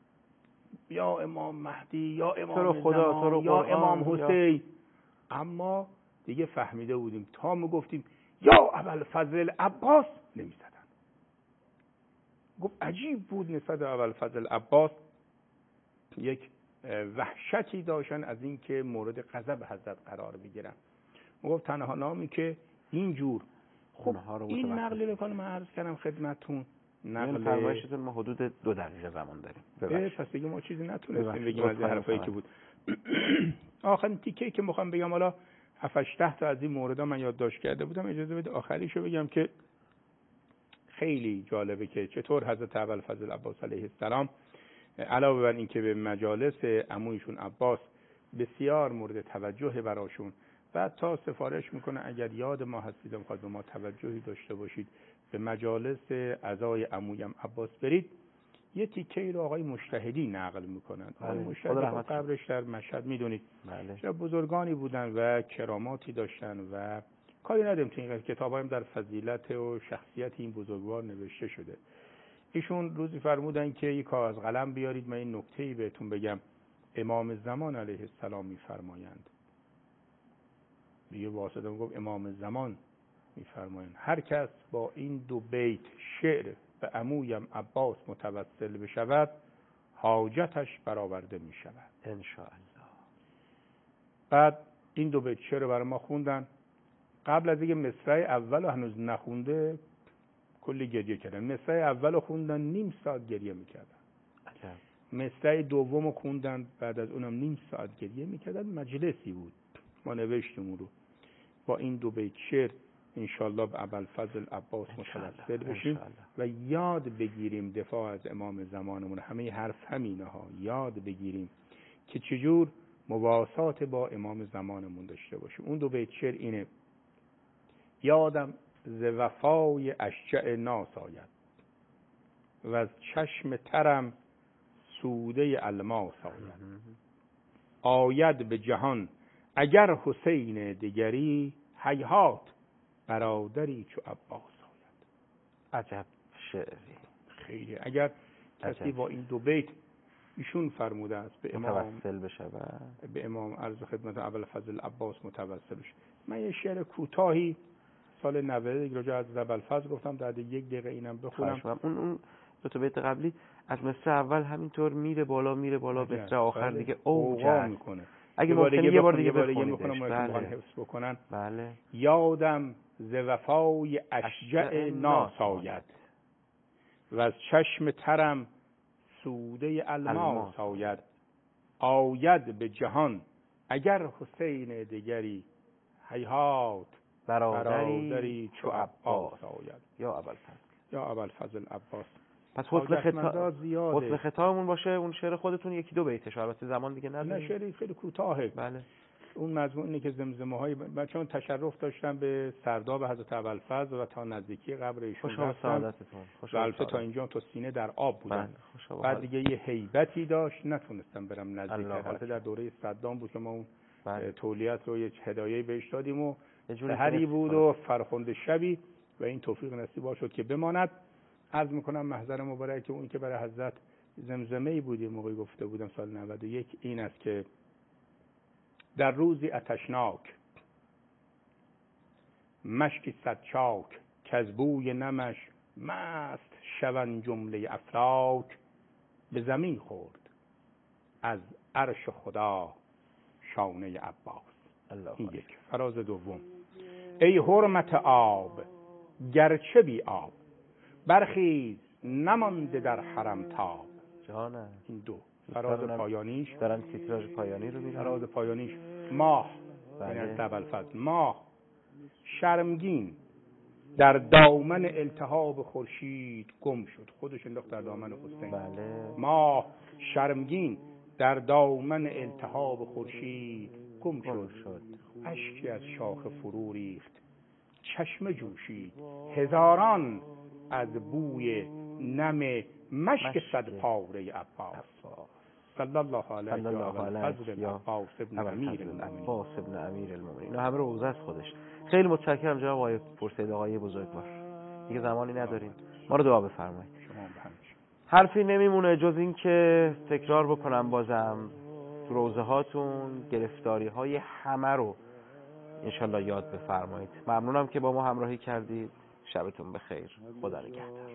یا امام مهدی یا امام خدا یا امام حسین، اما دیگه فهمیده بودیم تا میگفتیم یا ابوالفضل عباس نمیزدن. گفت عجیب بود نسبت به ابوالفضل عباس یک وحشتی داشتن از این که مورد غضب حضرت قرار بگیرن. گفت تنها نامی که اینجور خب این نقلی رو که من عرض کردم خدمتتون، نقل فرمایشتون ما حدود 2 دقیقه زمان داریم. پس دیگه ما چیزی نتونستیم بگیم از حرفایی که بود. آخرین تیکه‌ای که میخوام بگم، حالا 7-8 تا از این موردا من یادداشت کرده بودم، اجازه بده آخریشو بگم که خیلی جالبه که چطور حضرت ابوالفضل عباس علیه السلام علاوه بر این که به مجالس عمویشون عباس بسیار مورد توجه براشون و تا سفارش میکنه اگر یاد ما هستید میخواد به ما توجهی داشته باشید به مجالس عزای عمویم عباس برید. یه تیکه‌ای رو آقای مجتهدی نقل میکنن. آقای مجتهدی قبرش در مشهد میدونید چه بزرگانی بودن و کراماتی داشتن و کاری نداریم تو این کتابایم در فضیلت و شخصیت این بزرگوار نوشته شده. ایشون روزی فرمودن که یک کاغذ قلم بیارید، من این نکته‌ای بهتون بگم. امام زمان علیه السلام می‌فرمایند، دیگه واسطه گفت امام زمان می‌فرمایند هر کس با این 2 بیت شعر به عمویم عباس متوسل بشود حاجتش برآورده می‌شود ان شاء الله. بعد این 2 بیت شعر رو برای ما خوندن. قبل از اینکه مصرع اول هنوز نخونده کلی گریه کردن. مصرع اول رو خوندن نیم ساعت گریه میکردن. مصرع دوم رو خوندن بعد از اونم نیم ساعت گریه میکردن. مجلسی بود، ما نوشتیم اون رو. با این 2 بیت شعر انشالله به ابوالفضل عباس متوسل بشیم و یاد بگیریم دفاع از امام زمانمون. همه حرف همینه ها، یاد بگیریم که چجور مواسات با امام زمانمون داشته باشیم. اون 2 بیت شعر اینه: یادم ز وفای اشجع ناس آید و از چشم ترم سوده الماس آید. آید به جهان اگر حسین دگری هیهات برادری چو عباس آید. عجب شعری. خیلی. اگر کسی با این 2 بیت ایشون فرموده است به امام متوسل بشه، به امام عرض خدمت ابوالفضل عباس متوسل بشه. من یه شعر کوتاهی سال 90 راجع از ابوالفضل گفتم، در 1 دقیقه اینم بخونم. اون 2 بیت قبلی از مصرع اول همینطور میره بالا مصرع آخر دیگه اوج میکنه. اگه ممکنه یه بار دیگه بخونیدش. بله. حفظ بکنن. بله. یادم ز وفای اشجع ناس آید و از چشم ترم سوده الماس آید. آید به جهان اگر حسین دگری هیهات برادری چو عباس آید. یا ابوالفضل عباس. پس حسن ختاممون باشه اون شعر خودتون 1-2 بیتش، البته زمان دیگه نداریم. نه شعری خیلی کوتاهه. بله. اون مضمون اینه که زمزمه های من چون تشرف داشتم به سرداب حضرت ابوالفضل و تا نزدیکی قبر ایشون رفتم. البته تا اینجا تا سینه در آب بودم. بعد دیگه یه هیبتی داشت نتونستم برم نزدیک. البته در دوره صدام بود که ما اون تولیت رو یه هدایه‌ای بهش دادیم و سحری بود و فرخنده شبی و این توفیق نصیب شد که بماند. عرض میکنم محضر مبارک اون که برای حضرت زمزمه‌ای بود یه موقعی گفته بودم سال 91 این است که در روزی آتشناک مشکی صد چاک که از بوی نمش مست شوند جمله افلاک به زمین خورد از عرش خدا شانه عباس. این 1. فراز دوم: ای حرمت آب گرچه بی آب برخیز نمانده در حرم تاب. جانم. این 2. فراز پایانیش دارن تیتراژ پایانی رو میبینن. فراز پایانیش ماه یعنی از ابوالفضل. ماه شرمگین در دامن التهاب خورشید گم شد. خودش انداخت در دامن حسین. بله. ماه شرمگین در دامن التهاب خورشید گم شد. اشکی از شاخ فرو ریخت چشم جوشید. هزاران از بوی نم مشک صد پاره عباس. صلی الله علیه و آله عباس ابن امیر المؤمنین. اینا همه روزه است خودش. خیلی متشکرم جناب آقای پرسید آقای بزرگوار. دیگه زمانی نداریم، ما رو دعا بفرمایید. حرفی نمیمونه جز این که تکرار بکنم بازم تو روزه هاتون گرفتاری های همه رو انشالله یاد بفرمایید. ممنونم که با ما همراهی کردید. شبتون بخیر. خدا نگهدار.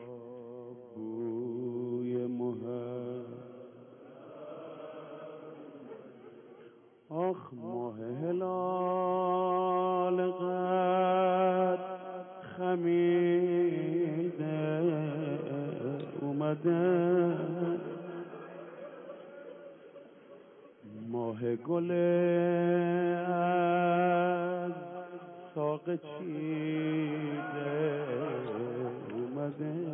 آخ ماه هلال قد خمیده اومده، ماه گل از ساق چیده اومده،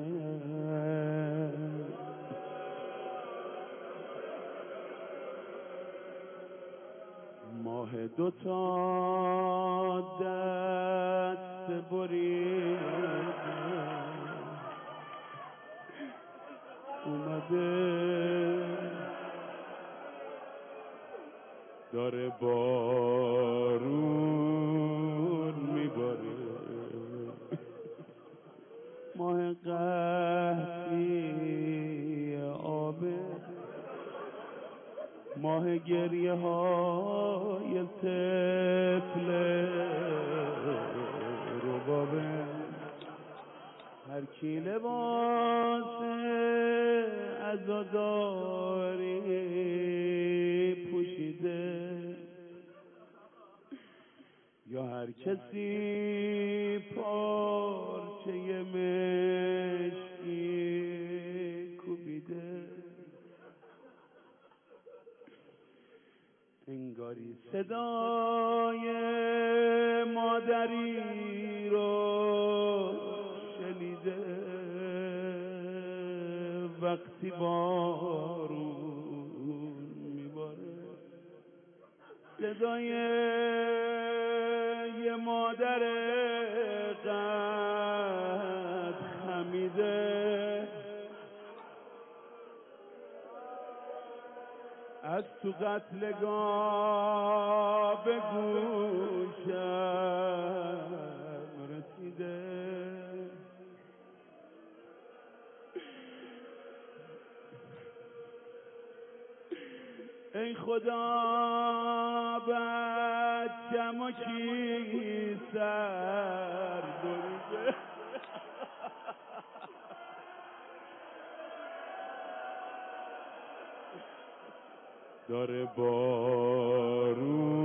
ماه 2 دست بریده اومده، داره بارون میباره. ماه ماه قحطی آبه، ماه گریه های طفل ربابه. هر کی لباس عزاداری پوشیده، یا هر کسی پارچه مشکی کوبیده، انگاری صدای مادری رو شنیده وقتی بارون میباره. صدای یه مادر قد خمیده از تو قتلگاه به گوشم رسیده. ای خدا بچه‌مو کی سر بریده، داره بارون